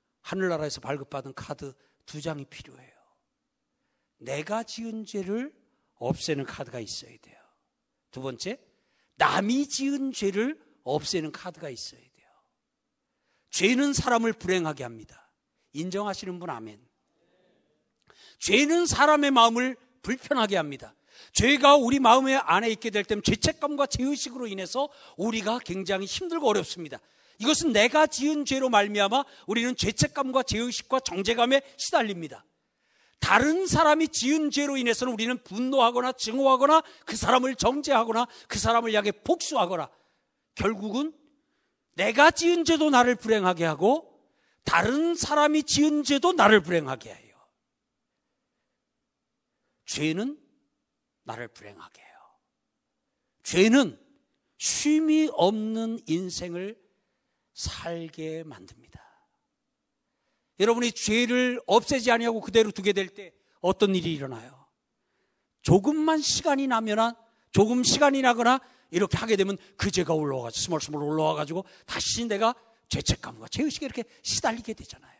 카드 2장이 필요해요. 내가 지은 죄를 없애는 카드가 있어야 돼요. 두 번째, 남이 지은 죄를 없애는 카드가 있어야 돼요. 죄는 사람을 불행하게 합니다. 인정하시는 분 아멘. 죄는 사람의 마음을 불편하게 합니다. 죄가 우리 마음에 안에 있게 될 때는 죄책감과 죄의식으로 인해서 우리가 굉장히 힘들고 어렵습니다. 이것은 내가 지은 죄로 말미암아 우리는 죄책감과 죄의식과 정죄감에 시달립니다. 다른 사람이 지은 죄로 인해서는 우리는 분노하거나 증오하거나 그 사람을 정죄하거나 그 사람을 향해 복수하거나 결국은 내가 지은 죄도 나를 불행하게 하고 다른 사람이 지은 죄도 나를 불행하게 해요. 죄는 나를 불행하게 해요. 죄는 쉼이 없는 인생을 살게 만듭니다. 여러분이 죄를 없애지 아니하고 그대로 두게 될 때 어떤 일이 일어나요? 조금 시간이 나거나 이렇게 하게 되면 그 죄가 올라와가지고 스멀스멀 올라와가지고 다시 내가 죄책감과 죄의식에 이렇게 시달리게 되잖아요.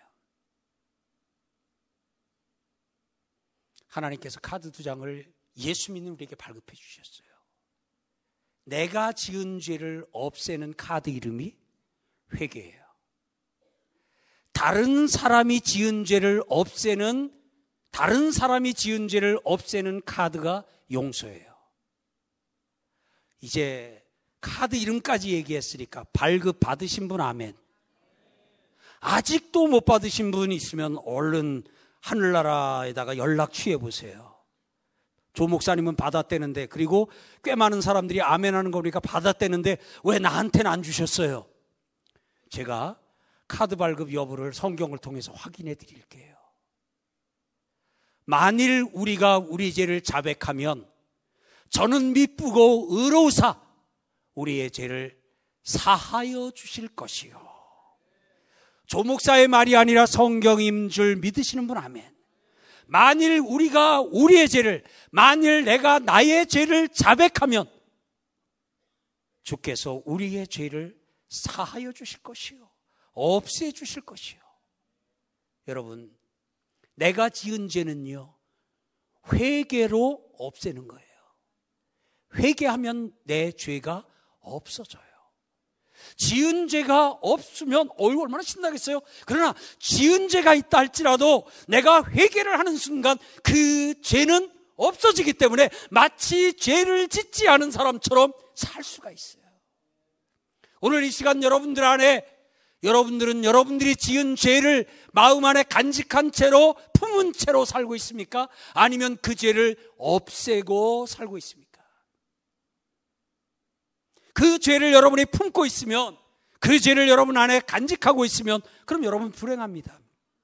하나님께서 카드 2장을 예수 믿는 우리에게 발급해 주셨어요. 내가 지은 죄를 없애는 카드 이름이 회개예요. 다른 사람이 지은 죄를 없애는 카드가 용서예요. 이제 카드 이름까지 얘기했으니까 발급 받으신 분 아멘. 아직도 못 받으신 분 있으면 얼른 하늘나라에다가 연락 취해 보세요. 조 목사님은 받았대는데, 그리고 꽤 많은 사람들이 아멘하는 거 보니까 받았대는데 왜 나한테는 안 주셨어요? 제가 카드 발급 여부를 성경을 통해서 확인해 드릴게요. 만일 우리가 우리 죄를 자백하면 저는 미쁘고 의로우사 우리의 죄를 사하여 주실 것이요. 조 목사의 말이 아니라 성경인 줄 믿으시는 분 아멘. 만일 우리가 만일 내가 나의 죄를 자백하면 주께서 우리의 죄를 사하여 주실 것이요, 없애 주실 것이요. 여러분, 내가 지은 죄는요, 회개로 없애는 거예요. 회개하면 내 죄가 없어져요. 지은 죄가 없으면 얼마나 신나겠어요? 그러나 지은 죄가 있다 할지라도 내가 회개를 하는 순간 그 죄는 없어지기 때문에 마치 죄를 짓지 않은 사람처럼 살 수가 있어요. 오늘 이 시간 여러분들 안에, 여러분들은 여러분들이 지은 죄를 마음 안에 간직한 채로, 품은 채로 살고 있습니까? 아니면 그 죄를 없애고 살고 있습니까? 그 죄를 여러분이 품고 있으면, 그 죄를 여러분 안에 간직하고 있으면, 그럼 여러분 불행합니다.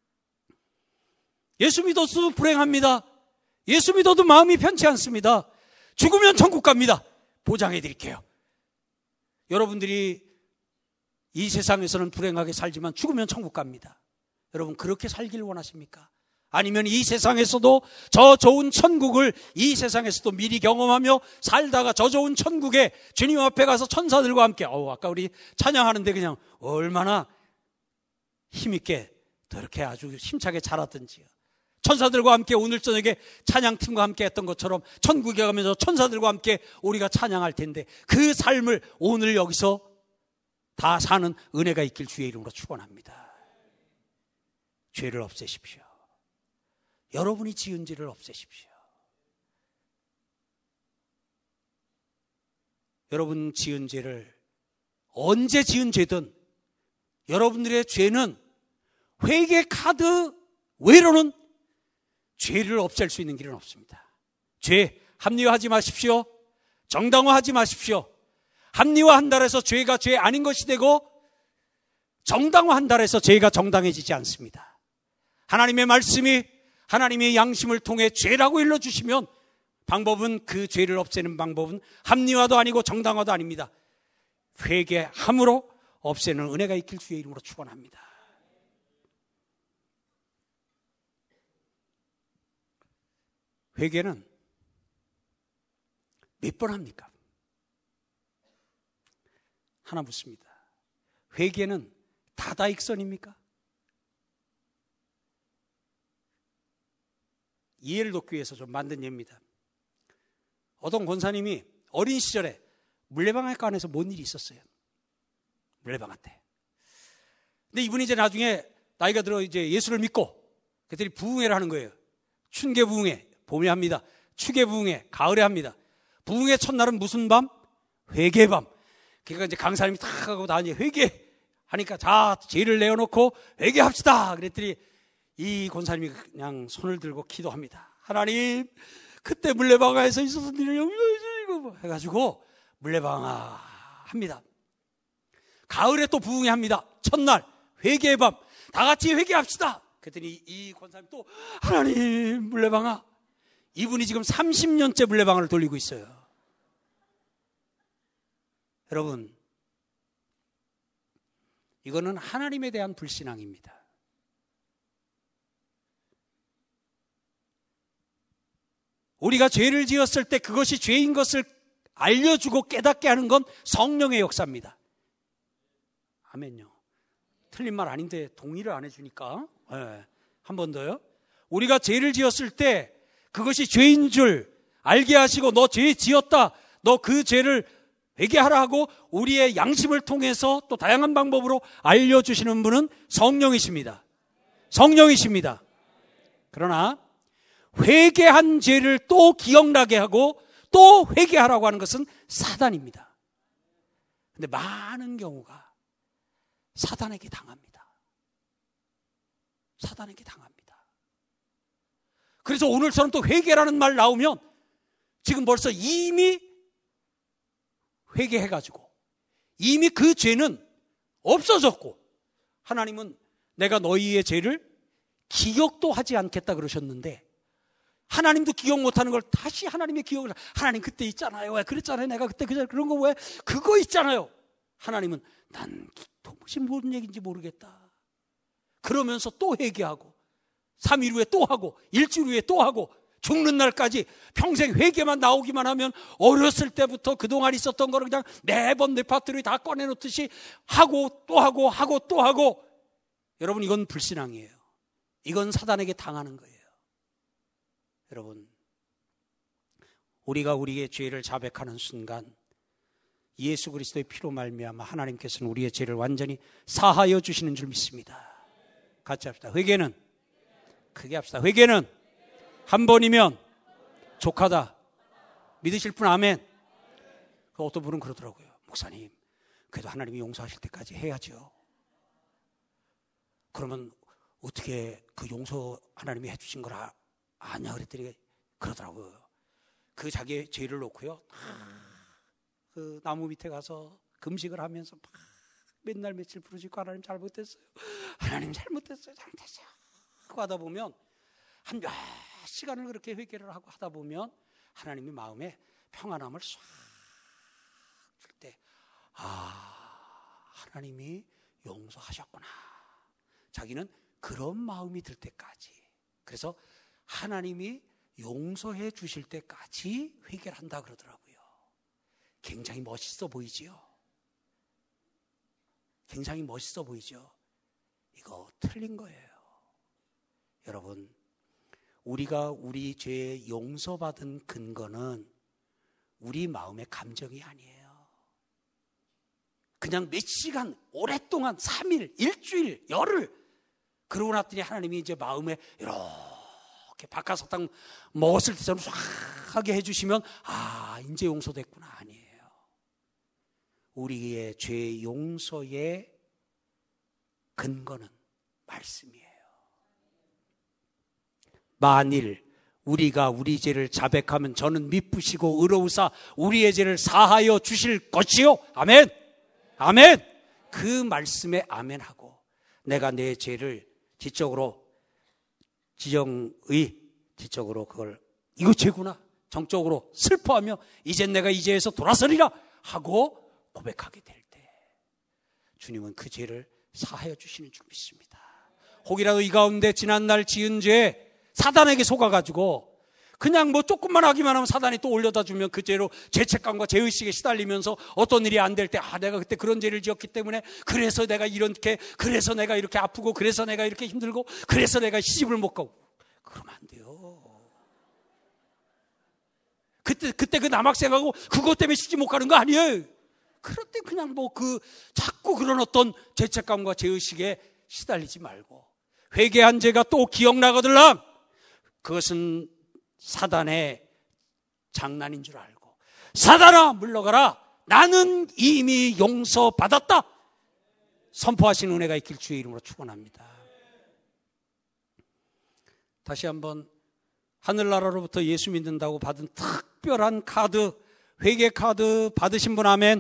예수 믿어도 불행합니다. 예수 믿어도 마음이 편치 않습니다. 죽으면 천국 갑니다. 보장해 드릴게요. 여러분들이 이 세상에서는 불행하게 살지만 죽으면 천국 갑니다. 여러분 그렇게 살길 원하십니까? 아니면 이 세상에서도 저 좋은 천국을 이 세상에서도 미리 경험하며 살다가 저 좋은 천국에 주님 앞에 가서 천사들과 함께, 아까 우리 찬양하는데 그냥 얼마나 힘있게 그렇게 아주 힘차게 자랐던지요. 천사들과 함께 오늘 저녁에 찬양팀과 함께 했던 것처럼 천국에 가면서 천사들과 함께 우리가 찬양할 텐데, 그 삶을 오늘 여기서 다 사는 은혜가 있길 주의 이름으로 축원합니다. 죄를 없애십시오. 여러분이 지은 죄를 없애십시오. 여러분 지은 죄를, 언제 지은 죄든 여러분들의 죄는 회개 카드 외로는 죄를 없앨 수 있는 길은 없습니다. 죄 합리화하지 마십시오. 정당화하지 마십시오. 합리화한다 해서 죄가 죄 아닌 것이 되고, 정당화한다 해서 죄가 정당해지지 않습니다. 하나님의 말씀이 하나님의 양심을 통해 죄라고 일러주시면 방법은, 그 죄를 없애는 방법은 합리화도 아니고 정당화도 아닙니다. 회개함으로 없애는 은혜가 있길 주의 이름으로 축원합니다. 회개는 몇 번 합니까? 하나 묻습니다. 회개는 다다익선입니까? 이해를 돕기 위해서 좀 만든 예입니다. 어떤 권사님이 어린 시절에 물레방앗간 안에서 뭔 일이 있었어요. 물레방앗 때. 근데 이분이 이제 나중에 나이가 들어 이제 예수를 믿고 그들이 부흥회를 하는 거예요. 춘계부흥회 보매합니다. 축의 부흥회, 가을에 합니다. 부흥회 첫날은 무슨 밤? 회개밤. 그러니까 이제 강사님이 탁 하고 다 이제 회개하니까 자, 죄를 내어놓고 회개합시다. 그랬더니 이 권사님이 그냥 손을 들고 기도합니다. 하나님, 그때 물레방아에서 있어서 니를 용서해주시고 해가지고 물레방아 합니다. 가을에 또 부흥회 합니다. 첫날 회개의 밤, 다 같이 회개합시다. 그랬더니 이 권사님 또 하나님 물레방아, 이분이 지금 30년째 물레방아를 돌리고 있어요. 여러분, 이거는 하나님에 대한 불신앙입니다. 우리가 죄를 지었을 때 그것이 죄인 것을 알려주고 깨닫게 하는 건 성령의 역사입니다. 아멘요. 틀린 말 아닌데 동의를 안 해주니까. 네. 한 번 더요. 우리가 죄를 지었을 때 그것이 죄인 줄 알게 하시고 너 죄 지었다, 너 그 죄를 회개하라 하고 우리의 양심을 통해서 또 다양한 방법으로 알려주시는 분은 성령이십니다. 성령이십니다. 그러나 회개한 죄를 또 기억나게 하고 또 회개하라고 하는 것은 사단입니다. 근데 많은 경우가 사단에게 당합니다. 사단에게 당합니다. 그래서 오늘처럼 또 회개라는 말 나오면 지금 벌써 이미 회개해가지고 이미 그 죄는 없어졌고 하나님은 내가 너희의 죄를 기억도 하지 않겠다 그러셨는데 하나님도 기억 못하는 걸 다시 하나님의 기억을, 하나님 그때 있잖아요, 왜 그랬잖아요, 내가 그때 그런 거 왜 그거 있잖아요. 하나님은 난 도무지 무슨 얘기인지 모르겠다 그러면서 또 회개하고 3일 후에 또 하고 일주일 후에 또 하고 죽는 날까지 평생 회개만 나오기만 하면 어렸을 때부터 그동안 있었던 거를 그냥 매번 레파토리 다 꺼내놓듯이 하고 또 하고 하고 또 하고. 여러분, 이건 불신앙이에요. 이건 사단에게 당하는 거예요. 여러분, 우리가 우리의 죄를 자백하는 순간 예수 그리스도의 피로 말미암아 하나님께서는 우리의 죄를 완전히 사하여 주시는 줄 믿습니다. 같이 합시다. 회개는, 크게 합시다. 회개는 한 번이면 족하다. 믿으실 분 아멘. 어떤 분은 그러더라고요. 목사님, 그래도 하나님이 용서하실 때까지 해야죠. 그러면 어떻게 그 용서 하나님이 해주신 걸 아냐 그랬더니 그러더라고요. 그 자기의 죄를 놓고요, 그 나무 밑에 가서 금식을 하면서 막 맨날 며칠 부르짖고 하나님 잘못했어요, 하나님 잘못했어요, 잘못했어요 하고 하다 보면 한 몇 시간을 그렇게 회개를 하고 하다 보면 하나님이 마음에 평안함을 싹 줄 때, 하나님이 용서하셨구나. 자기는 그런 마음이 들 때까지, 그래서 하나님이 용서해 주실 때까지 회개를 한다 그러더라고요. 굉장히 멋있어 보이지요? 굉장히 멋있어 보이죠? 이거 틀린 거예요. 여러분, 우리가 우리 죄 용서받은 근거는 우리 마음의 감정이 아니에요. 그냥 몇 시간, 오랫동안 3일, 일주일, 열흘 그러고 났더니 하나님이 이제 마음에 이렇게 박하사탕 먹었을 때처럼 싹 하게 해주시면 이제 용서됐구나. 아니에요. 우리의 죄 용서의 근거는 말씀이에요. 만일 우리가 우리 죄를 자백하면 저는 미쁘시고 의로우사 우리의 죄를 사하여 주실 것이요. 아멘. 아멘. 그 말씀에 아멘하고 내가 내 죄를 지적으로 그걸 이거 죄구나 정적으로 슬퍼하며 이젠 내가 이 죄에서 돌아서리라 하고 고백하게 될 때 주님은 그 죄를 사하여 주시는 줄 믿습니다. 혹이라도 이 가운데 지난날 지은 죄 사단에게 속아가지고 그냥 뭐 조금만 하기만 하면 사단이 또 올려다 주면 그 죄로 죄책감과 죄의식에 시달리면서 어떤 일이 안 될 때 내가 그때 그런 죄를 지었기 때문에 그래서 내가 이렇게 아프고 그래서 내가 이렇게 힘들고 그래서 내가 시집을 못 가고 그러면 안 돼요. 그때 그 남학생하고 그것 때문에 시집 못 가는 거 아니에요. 그럴 때 그냥 자꾸 그런 어떤 죄책감과 죄의식에 시달리지 말고 회개한 죄가 또 기억나거들랑 그것은 사단의 장난인 줄 알고 사단아 물러가라, 나는 이미 용서받았다 선포하신 은혜가 있길 주의 이름으로 축원합니다. 다시 한번 하늘나라로부터 예수 믿는다고 받은 특별한 카드, 회개 카드 받으신 분 아멘.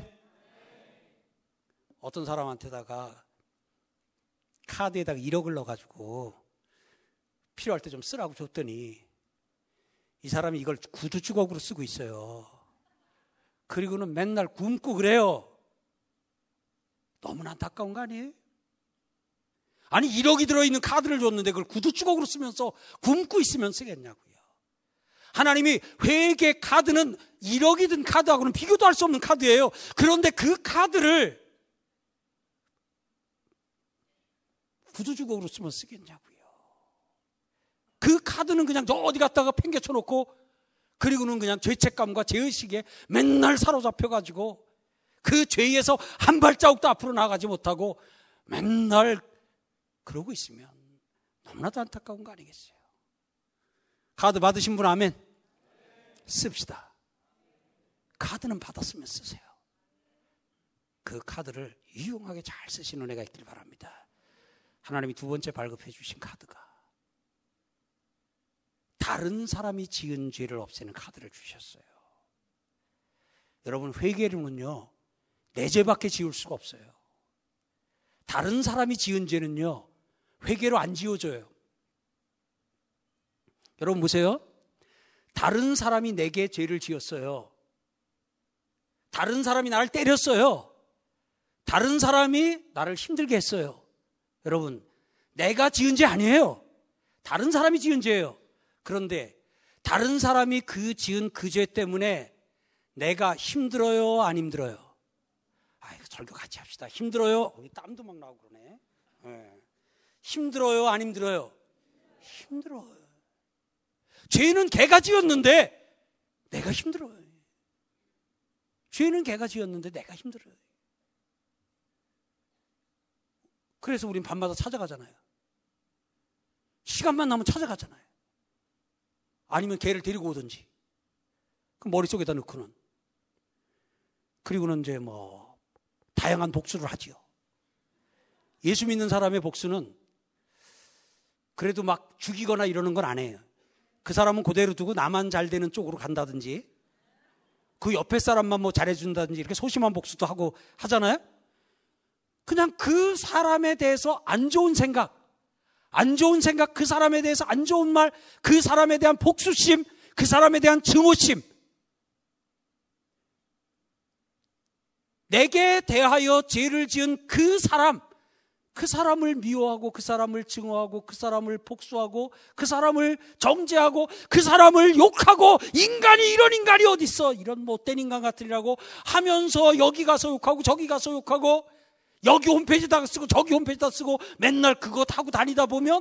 어떤 사람한테다가 카드에다가 1억을 넣어가지고 필요할 때 좀 쓰라고 줬더니 이 사람이 이걸 구두 주걱으로 쓰고 있어요. 그리고는 맨날 굶고 그래요. 너무나 안타까운 거 아니에요? 아니 1억이 들어있는 카드를 줬는데 그걸 구두 주걱으로 쓰면서 굶고 있으면 쓰겠냐고요. 하나님이 회개 카드는 1억이 든 카드하고는 비교도 할 수 없는 카드예요. 그런데 그 카드를 구두 주걱으로 쓰면 쓰겠냐고요. 그 카드는 그냥 저 어디 갔다가 팽개쳐 놓고 그리고는 그냥 죄책감과 죄의식에 맨날 사로잡혀가지고 그 죄에서 한 발자국도 앞으로 나가지 못하고 맨날 그러고 있으면 너무나도 안타까운 거 아니겠어요? 카드 받으신 분 아멘. 씁시다. 카드는 받았으면 쓰세요. 그 카드를 유용하게 잘 쓰시는 은혜가 있길 바랍니다. 하나님이 두 번째 발급해 주신 카드가 다른 사람이 지은 죄를 없애는 카드를 주셨어요. 여러분, 회개는요 내 죄밖에 지울 수가 없어요. 다른 사람이 지은 죄는요 회개로 안 지워져요. 여러분 보세요. 다른 사람이 내게 죄를 지었어요. 다른 사람이 나를 때렸어요. 다른 사람이 나를 힘들게 했어요. 여러분, 내가 지은 죄 아니에요. 다른 사람이 지은 죄예요. 그런데 다른 사람이 지은 그 죄 때문에 내가 힘들어요, 안 힘들어요? 이거 설교 같이 합시다. 힘들어요? 땀도 막 나고 그러네. 네. 힘들어요, 안 힘들어요? 힘들어요. 죄는 걔가 지었는데 내가 힘들어요. 죄는 걔가 지었는데 내가 힘들어요. 그래서 우린 밤마다 찾아가잖아요. 시간만 나면 찾아가잖아요. 아니면 걔를 데리고 오든지. 그 머릿속에다 넣고는. 그리고는 이제 다양한 복수를 하지요. 예수 믿는 사람의 복수는 그래도 막 죽이거나 이러는 건 안 해요. 그 사람은 그대로 두고 나만 잘 되는 쪽으로 간다든지 그 옆에 사람만 잘해준다든지 이렇게 소심한 복수도 하고 하잖아요. 그냥 그 사람에 대해서 안 좋은 생각, 그 사람에 대해서 안 좋은 말, 그 사람에 대한 복수심, 그 사람에 대한 증오심, 내게 대하여 죄를 지은 그 사람을 미워하고 그 사람을 증오하고 그 사람을 복수하고 그 사람을 정죄하고 그 사람을 욕하고 인간이 이런 인간이 어딨어, 이런 못된 인간 같으리라고 하면서 여기 가서 욕하고 저기 가서 욕하고 여기 홈페이지다 쓰고 저기 홈페이지다 쓰고 맨날 그거 타고 다니다 보면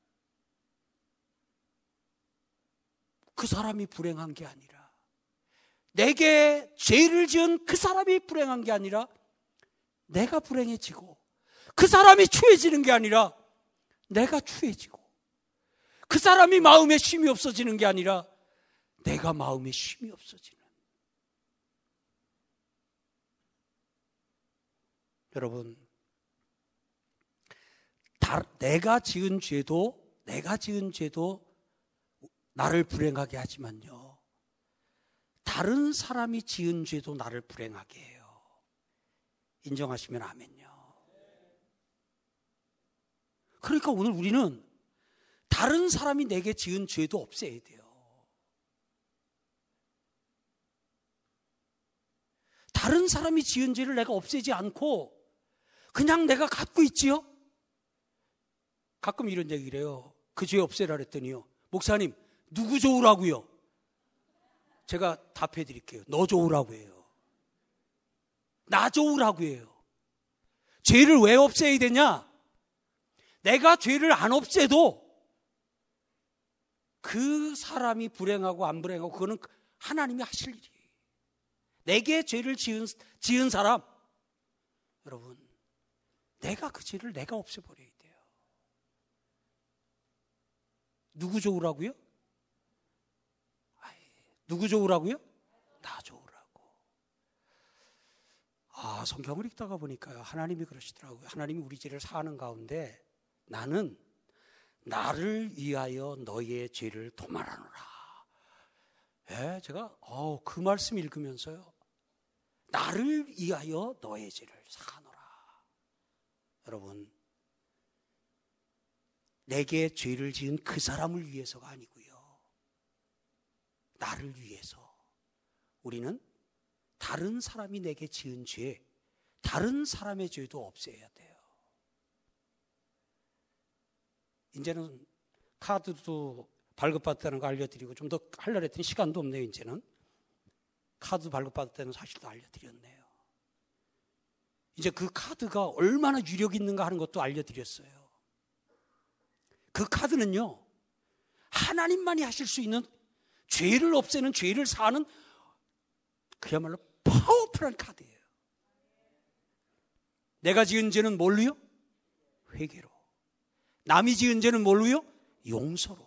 그 사람이 불행한 게 아니라, 내게 죄를 지은 그 사람이 불행한 게 아니라 내가 불행해지고, 그 사람이 추해지는 게 아니라 내가 추해지고, 그 사람이 마음에 쉼이 없어지는 게 아니라 내가 마음에 쉼이 없어지는. 여러분, 내가 지은 죄도 나를 불행하게 하지만요, 다른 사람이 지은 죄도 나를 불행하게 해요. 인정하시면 아멘요. 그러니까 오늘 우리는 다른 사람이 내게 지은 죄도 없애야 돼요. 다른 사람이 지은 죄를 내가 없애지 않고 그냥 내가 갖고 있지요. 가끔 이런 얘기를 해요. 그 죄 없애라 그랬더니요, 목사님 누구 좋으라고요? 제가 답해 드릴게요. 너 좋으라고 해요. 나 좋으라고 해요. 죄를 왜 없애야 되냐? 내가 죄를 안 없애도 그 사람이 불행하고 안 불행하고 그거는 하나님이 하실 일이에요. 내게 죄를 지은 사람, 여러분, 내가 그 죄를 내가 없애버려야 돼요. 누구 좋으라고요? 누구 좋으라고요? 나 좋으라고. 성경을 읽다가 보니까요, 하나님이 그러시더라고요. 하나님이 우리 죄를 사하는 가운데 나는 나를 위하여 너의 죄를 도말하노라. 예, 제가 그 말씀 읽으면서요, 나를 위하여 너의 죄를 사하노라. 여러분, 내게 죄를 지은 그 사람을 위해서가 아니고요, 나를 위해서. 우리는 다른 사람이 내게 지은 죄, 다른 사람의 죄도 없애야 돼요. 이제는 카드도 발급받았다는 거 알려드리고, 좀 더 하려고 했더니 시간도 없네요. 이제는 카드 발급받았다는 사실도 알려드렸네요. 이제 그 카드가 얼마나 유력이 있는가 하는 것도 알려드렸어요. 그 카드는요, 하나님만이 하실 수 있는 죄를 없애는, 죄를 사하는 그야말로 파워풀한 카드예요. 내가 지은 죄는 뭘로요? 회개로. 남이 지은 죄는 뭘로요? 용서로.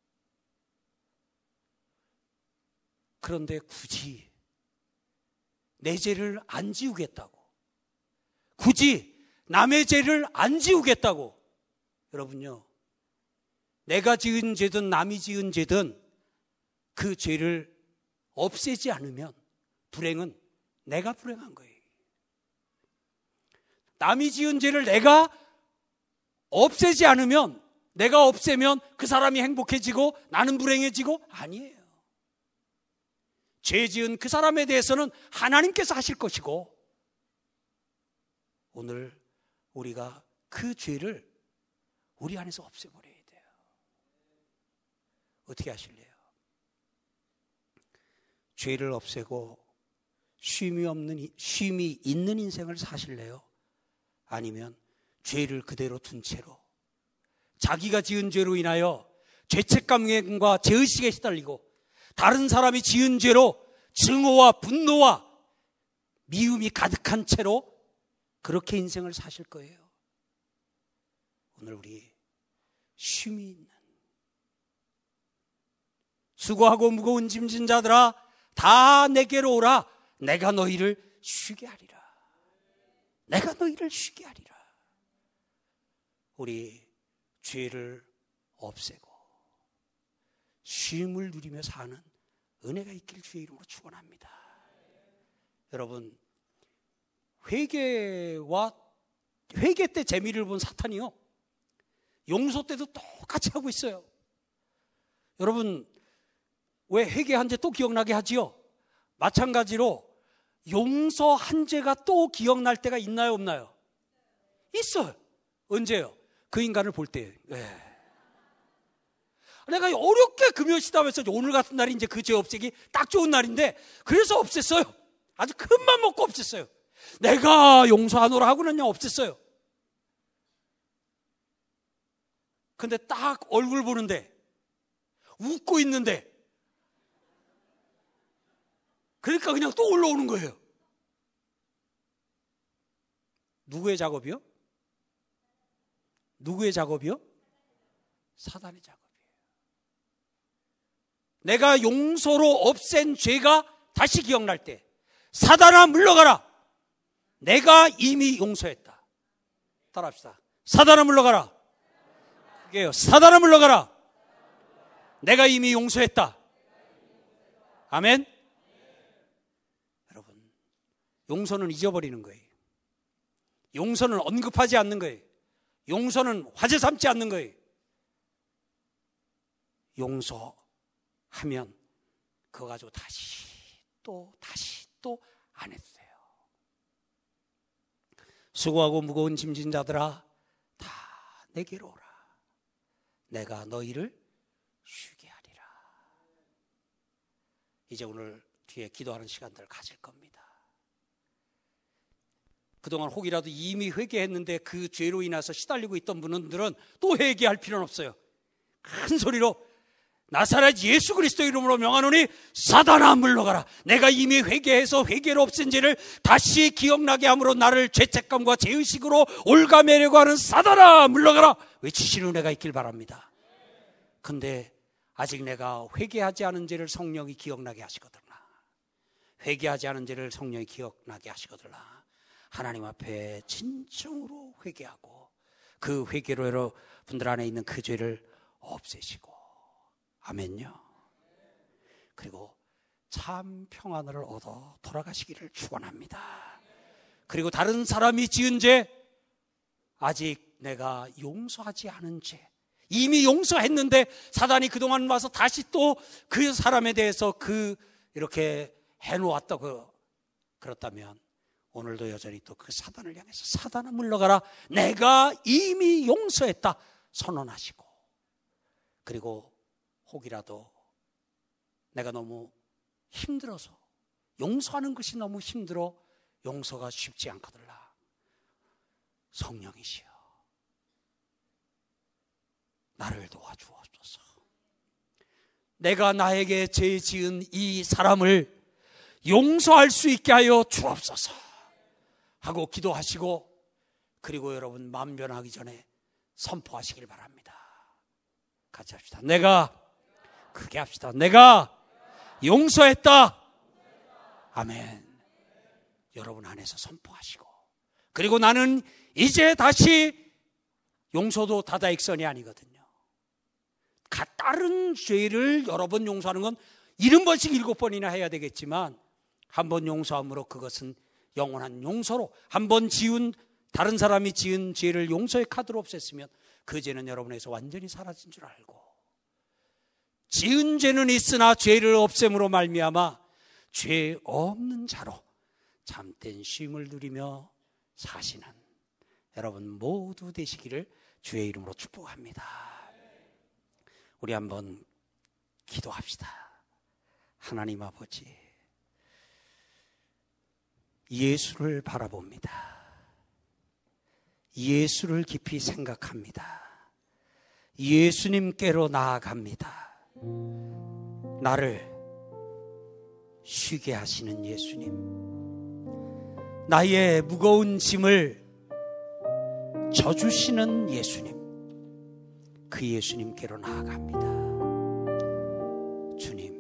그런데 굳이 내 죄를 안 지우겠다고, 굳이 남의 죄를 안 지우겠다고, 여러분요, 내가 지은 죄든 남이 지은 죄든 그 죄를 없애지 않으면 불행은 내가 불행한 거예요. 남이 지은 죄를 내가 없애지 않으면, 내가 없애면 그 사람이 행복해지고 나는 불행해지고, 아니에요. 죄 지은 그 사람에 대해서는 하나님께서 하실 것이고, 오늘 우리가 그 죄를 우리 안에서 없애버려야 돼요. 어떻게 하실래요? 죄를 없애고 쉼이 있는 인생을 사실래요? 아니면 죄를 그대로 둔 채로 자기가 지은 죄로 인하여 죄책감과 죄의식에 시달리고 다른 사람이 지은 죄로 증오와 분노와 미움이 가득한 채로 그렇게 인생을 사실 거예요? 오늘 우리 쉼이 있는, 수고하고 무거운 짐진 자들아 다 내게로 오라. 내가 너희를 쉬게 하리라. 내가 너희를 쉬게 하리라. 우리 죄를 없애고 쉼을 누리며 사는 은혜가 있길 주의 이름으로 축원합니다. 여러분, 회개 때 재미를 본 사탄이요, 용서 때도 똑같이 하고 있어요. 여러분, 왜 회개한 죄 또 기억나게 하지요? 마찬가지로 용서한 죄가 또 기억날 때가 있나요, 없나요? 있어요. 언제요? 그 인간을 볼 때예요. 네. 내가 어렵게 금요시다면서 오늘 같은 날이 이제 그 죄 없애기 딱 좋은 날인데, 그래서 없앴어요. 아주 큰맘 먹고 없앴어요. 내가 용서하노라 하고는 그냥 없앴어요. 근데 딱 얼굴 보는데, 웃고 있는데, 그러니까 그냥 또 올라오는 거예요. 누구의 작업이요? 누구의 작업이요? 사단의 작업이에요. 내가 용서로 없앤 죄가 다시 기억날 때, 사단아 물러가라. 내가 이미 용서했다. 따라합시다. 사단아 물러가라. 그게요, 사단아 물러가라. 내가 이미 용서했다. 아멘. 여러분, 용서는 잊어버리는 거예요. 용서는 언급하지 않는 거예요. 용서는 화제 삼지 않는 거예요. 용서하면 그거 가지고 다시 또 안 해도 돼요. 수고하고 무거운 짐진 자들아 다 내게로 오라. 내가 너희를 쉬게 하리라. 이제 오늘 뒤에 기도하는 시간들 가질 겁니다. 그동안 혹이라도 이미 회개했는데 그 죄로 인해서 시달리고 있던 분들은 또 회개할 필요는 없어요. 큰 소리로 나사렛 예수 그리스도 이름으로 명하노니 사단아 물러가라. 내가 이미 회개해서 회개로 없앤 죄를 다시 기억나게 함으로 나를 죄책감과 죄의식으로 올가매려고 하는 사단아 물러가라 외치시는 은혜가 있길 바랍니다. 근데 아직 내가 회개하지 않은 죄를 성령이 기억나게 하시거들라. 회개하지 않은 죄를 성령이 기억나게 하시거들라. 하나님 앞에 진정으로 회개하고 그 회개로 여러분들 안에 있는 그 죄를 없애시고, 아멘요. 그리고 참 평안을 얻어 돌아가시기를 축원합니다. 그리고 다른 사람이 지은 죄, 아직 내가 용서하지 않은 죄, 이미 용서했는데 사단이 그동안 와서 다시 또 그 사람에 대해서 이렇게 해놓았다고 그렇다면 오늘도 여전히 또 그 사단을 향해서 사단아 물러가라, 내가 이미 용서했다 선언하시고, 그리고 혹이라도 내가 너무 힘들어서 용서하는 것이 너무 힘들어 용서가 쉽지 않거들라. 성령이시여 나를 도와주옵소서. 내가 나에게 죄 지은 이 사람을 용서할 수 있게 하여 주옵소서 하고 기도하시고, 그리고 여러분 마음 변하기 전에 선포하시길 바랍니다. 같이 합시다. 내가, 크게 합시다. 내가 용서했다. 아멘. 여러분 안에서 선포하시고, 그리고 나는 이제 다시 용서도 다다익선이 아니거든요. 다른 죄를 여러 번 용서하는 건 70번씩 7번이나 해야 되겠지만, 한 번 용서함으로 그것은 영원한 용서로, 한 번 다른 사람이 지은 죄를 용서의 카드로 없앴으면 그 죄는 여러분에게서 완전히 사라진 줄 알고, 지은 죄는 있으나 죄를 없앰으로 말미암아 죄 없는 자로 참된 쉼을 누리며 사시는 여러분 모두 되시기를 주의 이름으로 축복합니다. 우리 한번 기도합시다. 하나님 아버지, 예수를 바라봅니다. 예수를 깊이 생각합니다. 예수님께로 나아갑니다. 나를 쉬게 하시는 예수님, 나의 무거운 짐을 져주시는 예수님, 그 예수님께로 나아갑니다. 주님,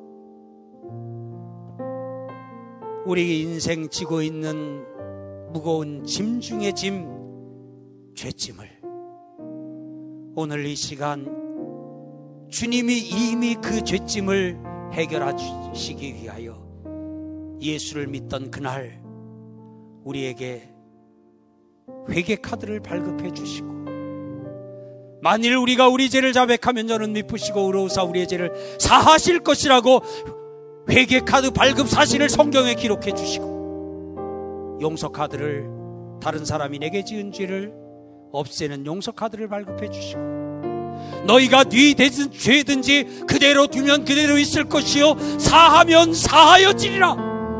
우리 인생 지고 있는 무거운 짐 중의 짐, 죄짐을 오늘 이 시간 주님이 이미 그 죄짐을 해결하시기 위하여 예수를 믿던 그날 우리에게 회개 카드를 발급해 주시고, 만일 우리가 우리 죄를 자백하면 저는 미쁘시고 의로우사 우리의 죄를 사하실 것이라고 회개 카드 발급 사실을 성경에 기록해 주시고, 용서 카드를, 다른 사람이 내게 지은 죄를 없애는 용서 카드를 발급해 주시고, 너희가 네 죄든지 그대로 두면 그대로 있을 것이요 사하면 사하여지리라.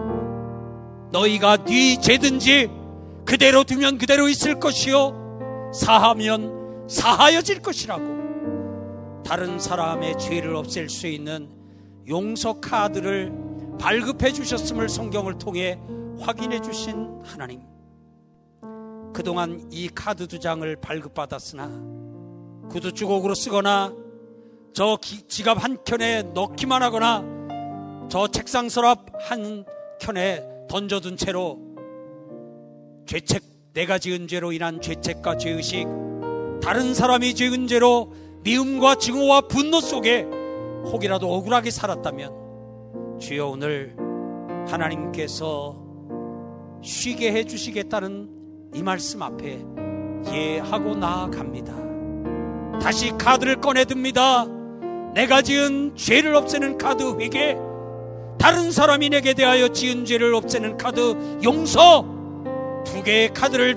너희가 네 죄든지 그대로 두면 그대로 있을 것이요 사하면 사하여질 것이라고 다른 사람의 죄를 없앨 수 있는 용서 카드를 발급해 주셨음을 성경을 통해 확인해 주신 하나님, 그동안 이 카드 2장을 발급받았으나 구두주걱으로 쓰거나 저 지갑 한 켠에 넣기만 하거나 저 책상 서랍 한 켠에 던져둔 채로 죄책, 내가 지은 죄로 인한 죄책과 죄의식, 다른 사람이 지은 죄로 미움과 증오와 분노 속에 혹이라도 억울하게 살았다면 주여 오늘 하나님께서 쉬게 해주시겠다는 이 말씀 앞에 예하고 나아갑니다. 다시 카드를 꺼내듭니다. 내가 지은 죄를 없애는 카드 회개, 다른 사람이 내게 대하여 지은 죄를 없애는 카드 용서, 2개의 카드를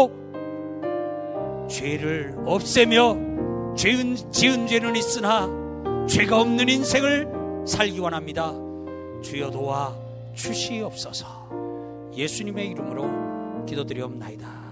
들고 죄를 없애며 지은 죄는 있으나 죄가 없는 인생을 살기 원합니다. 주여 도와 주시옵소서. 예수님의 이름으로 기도드리옵나이다.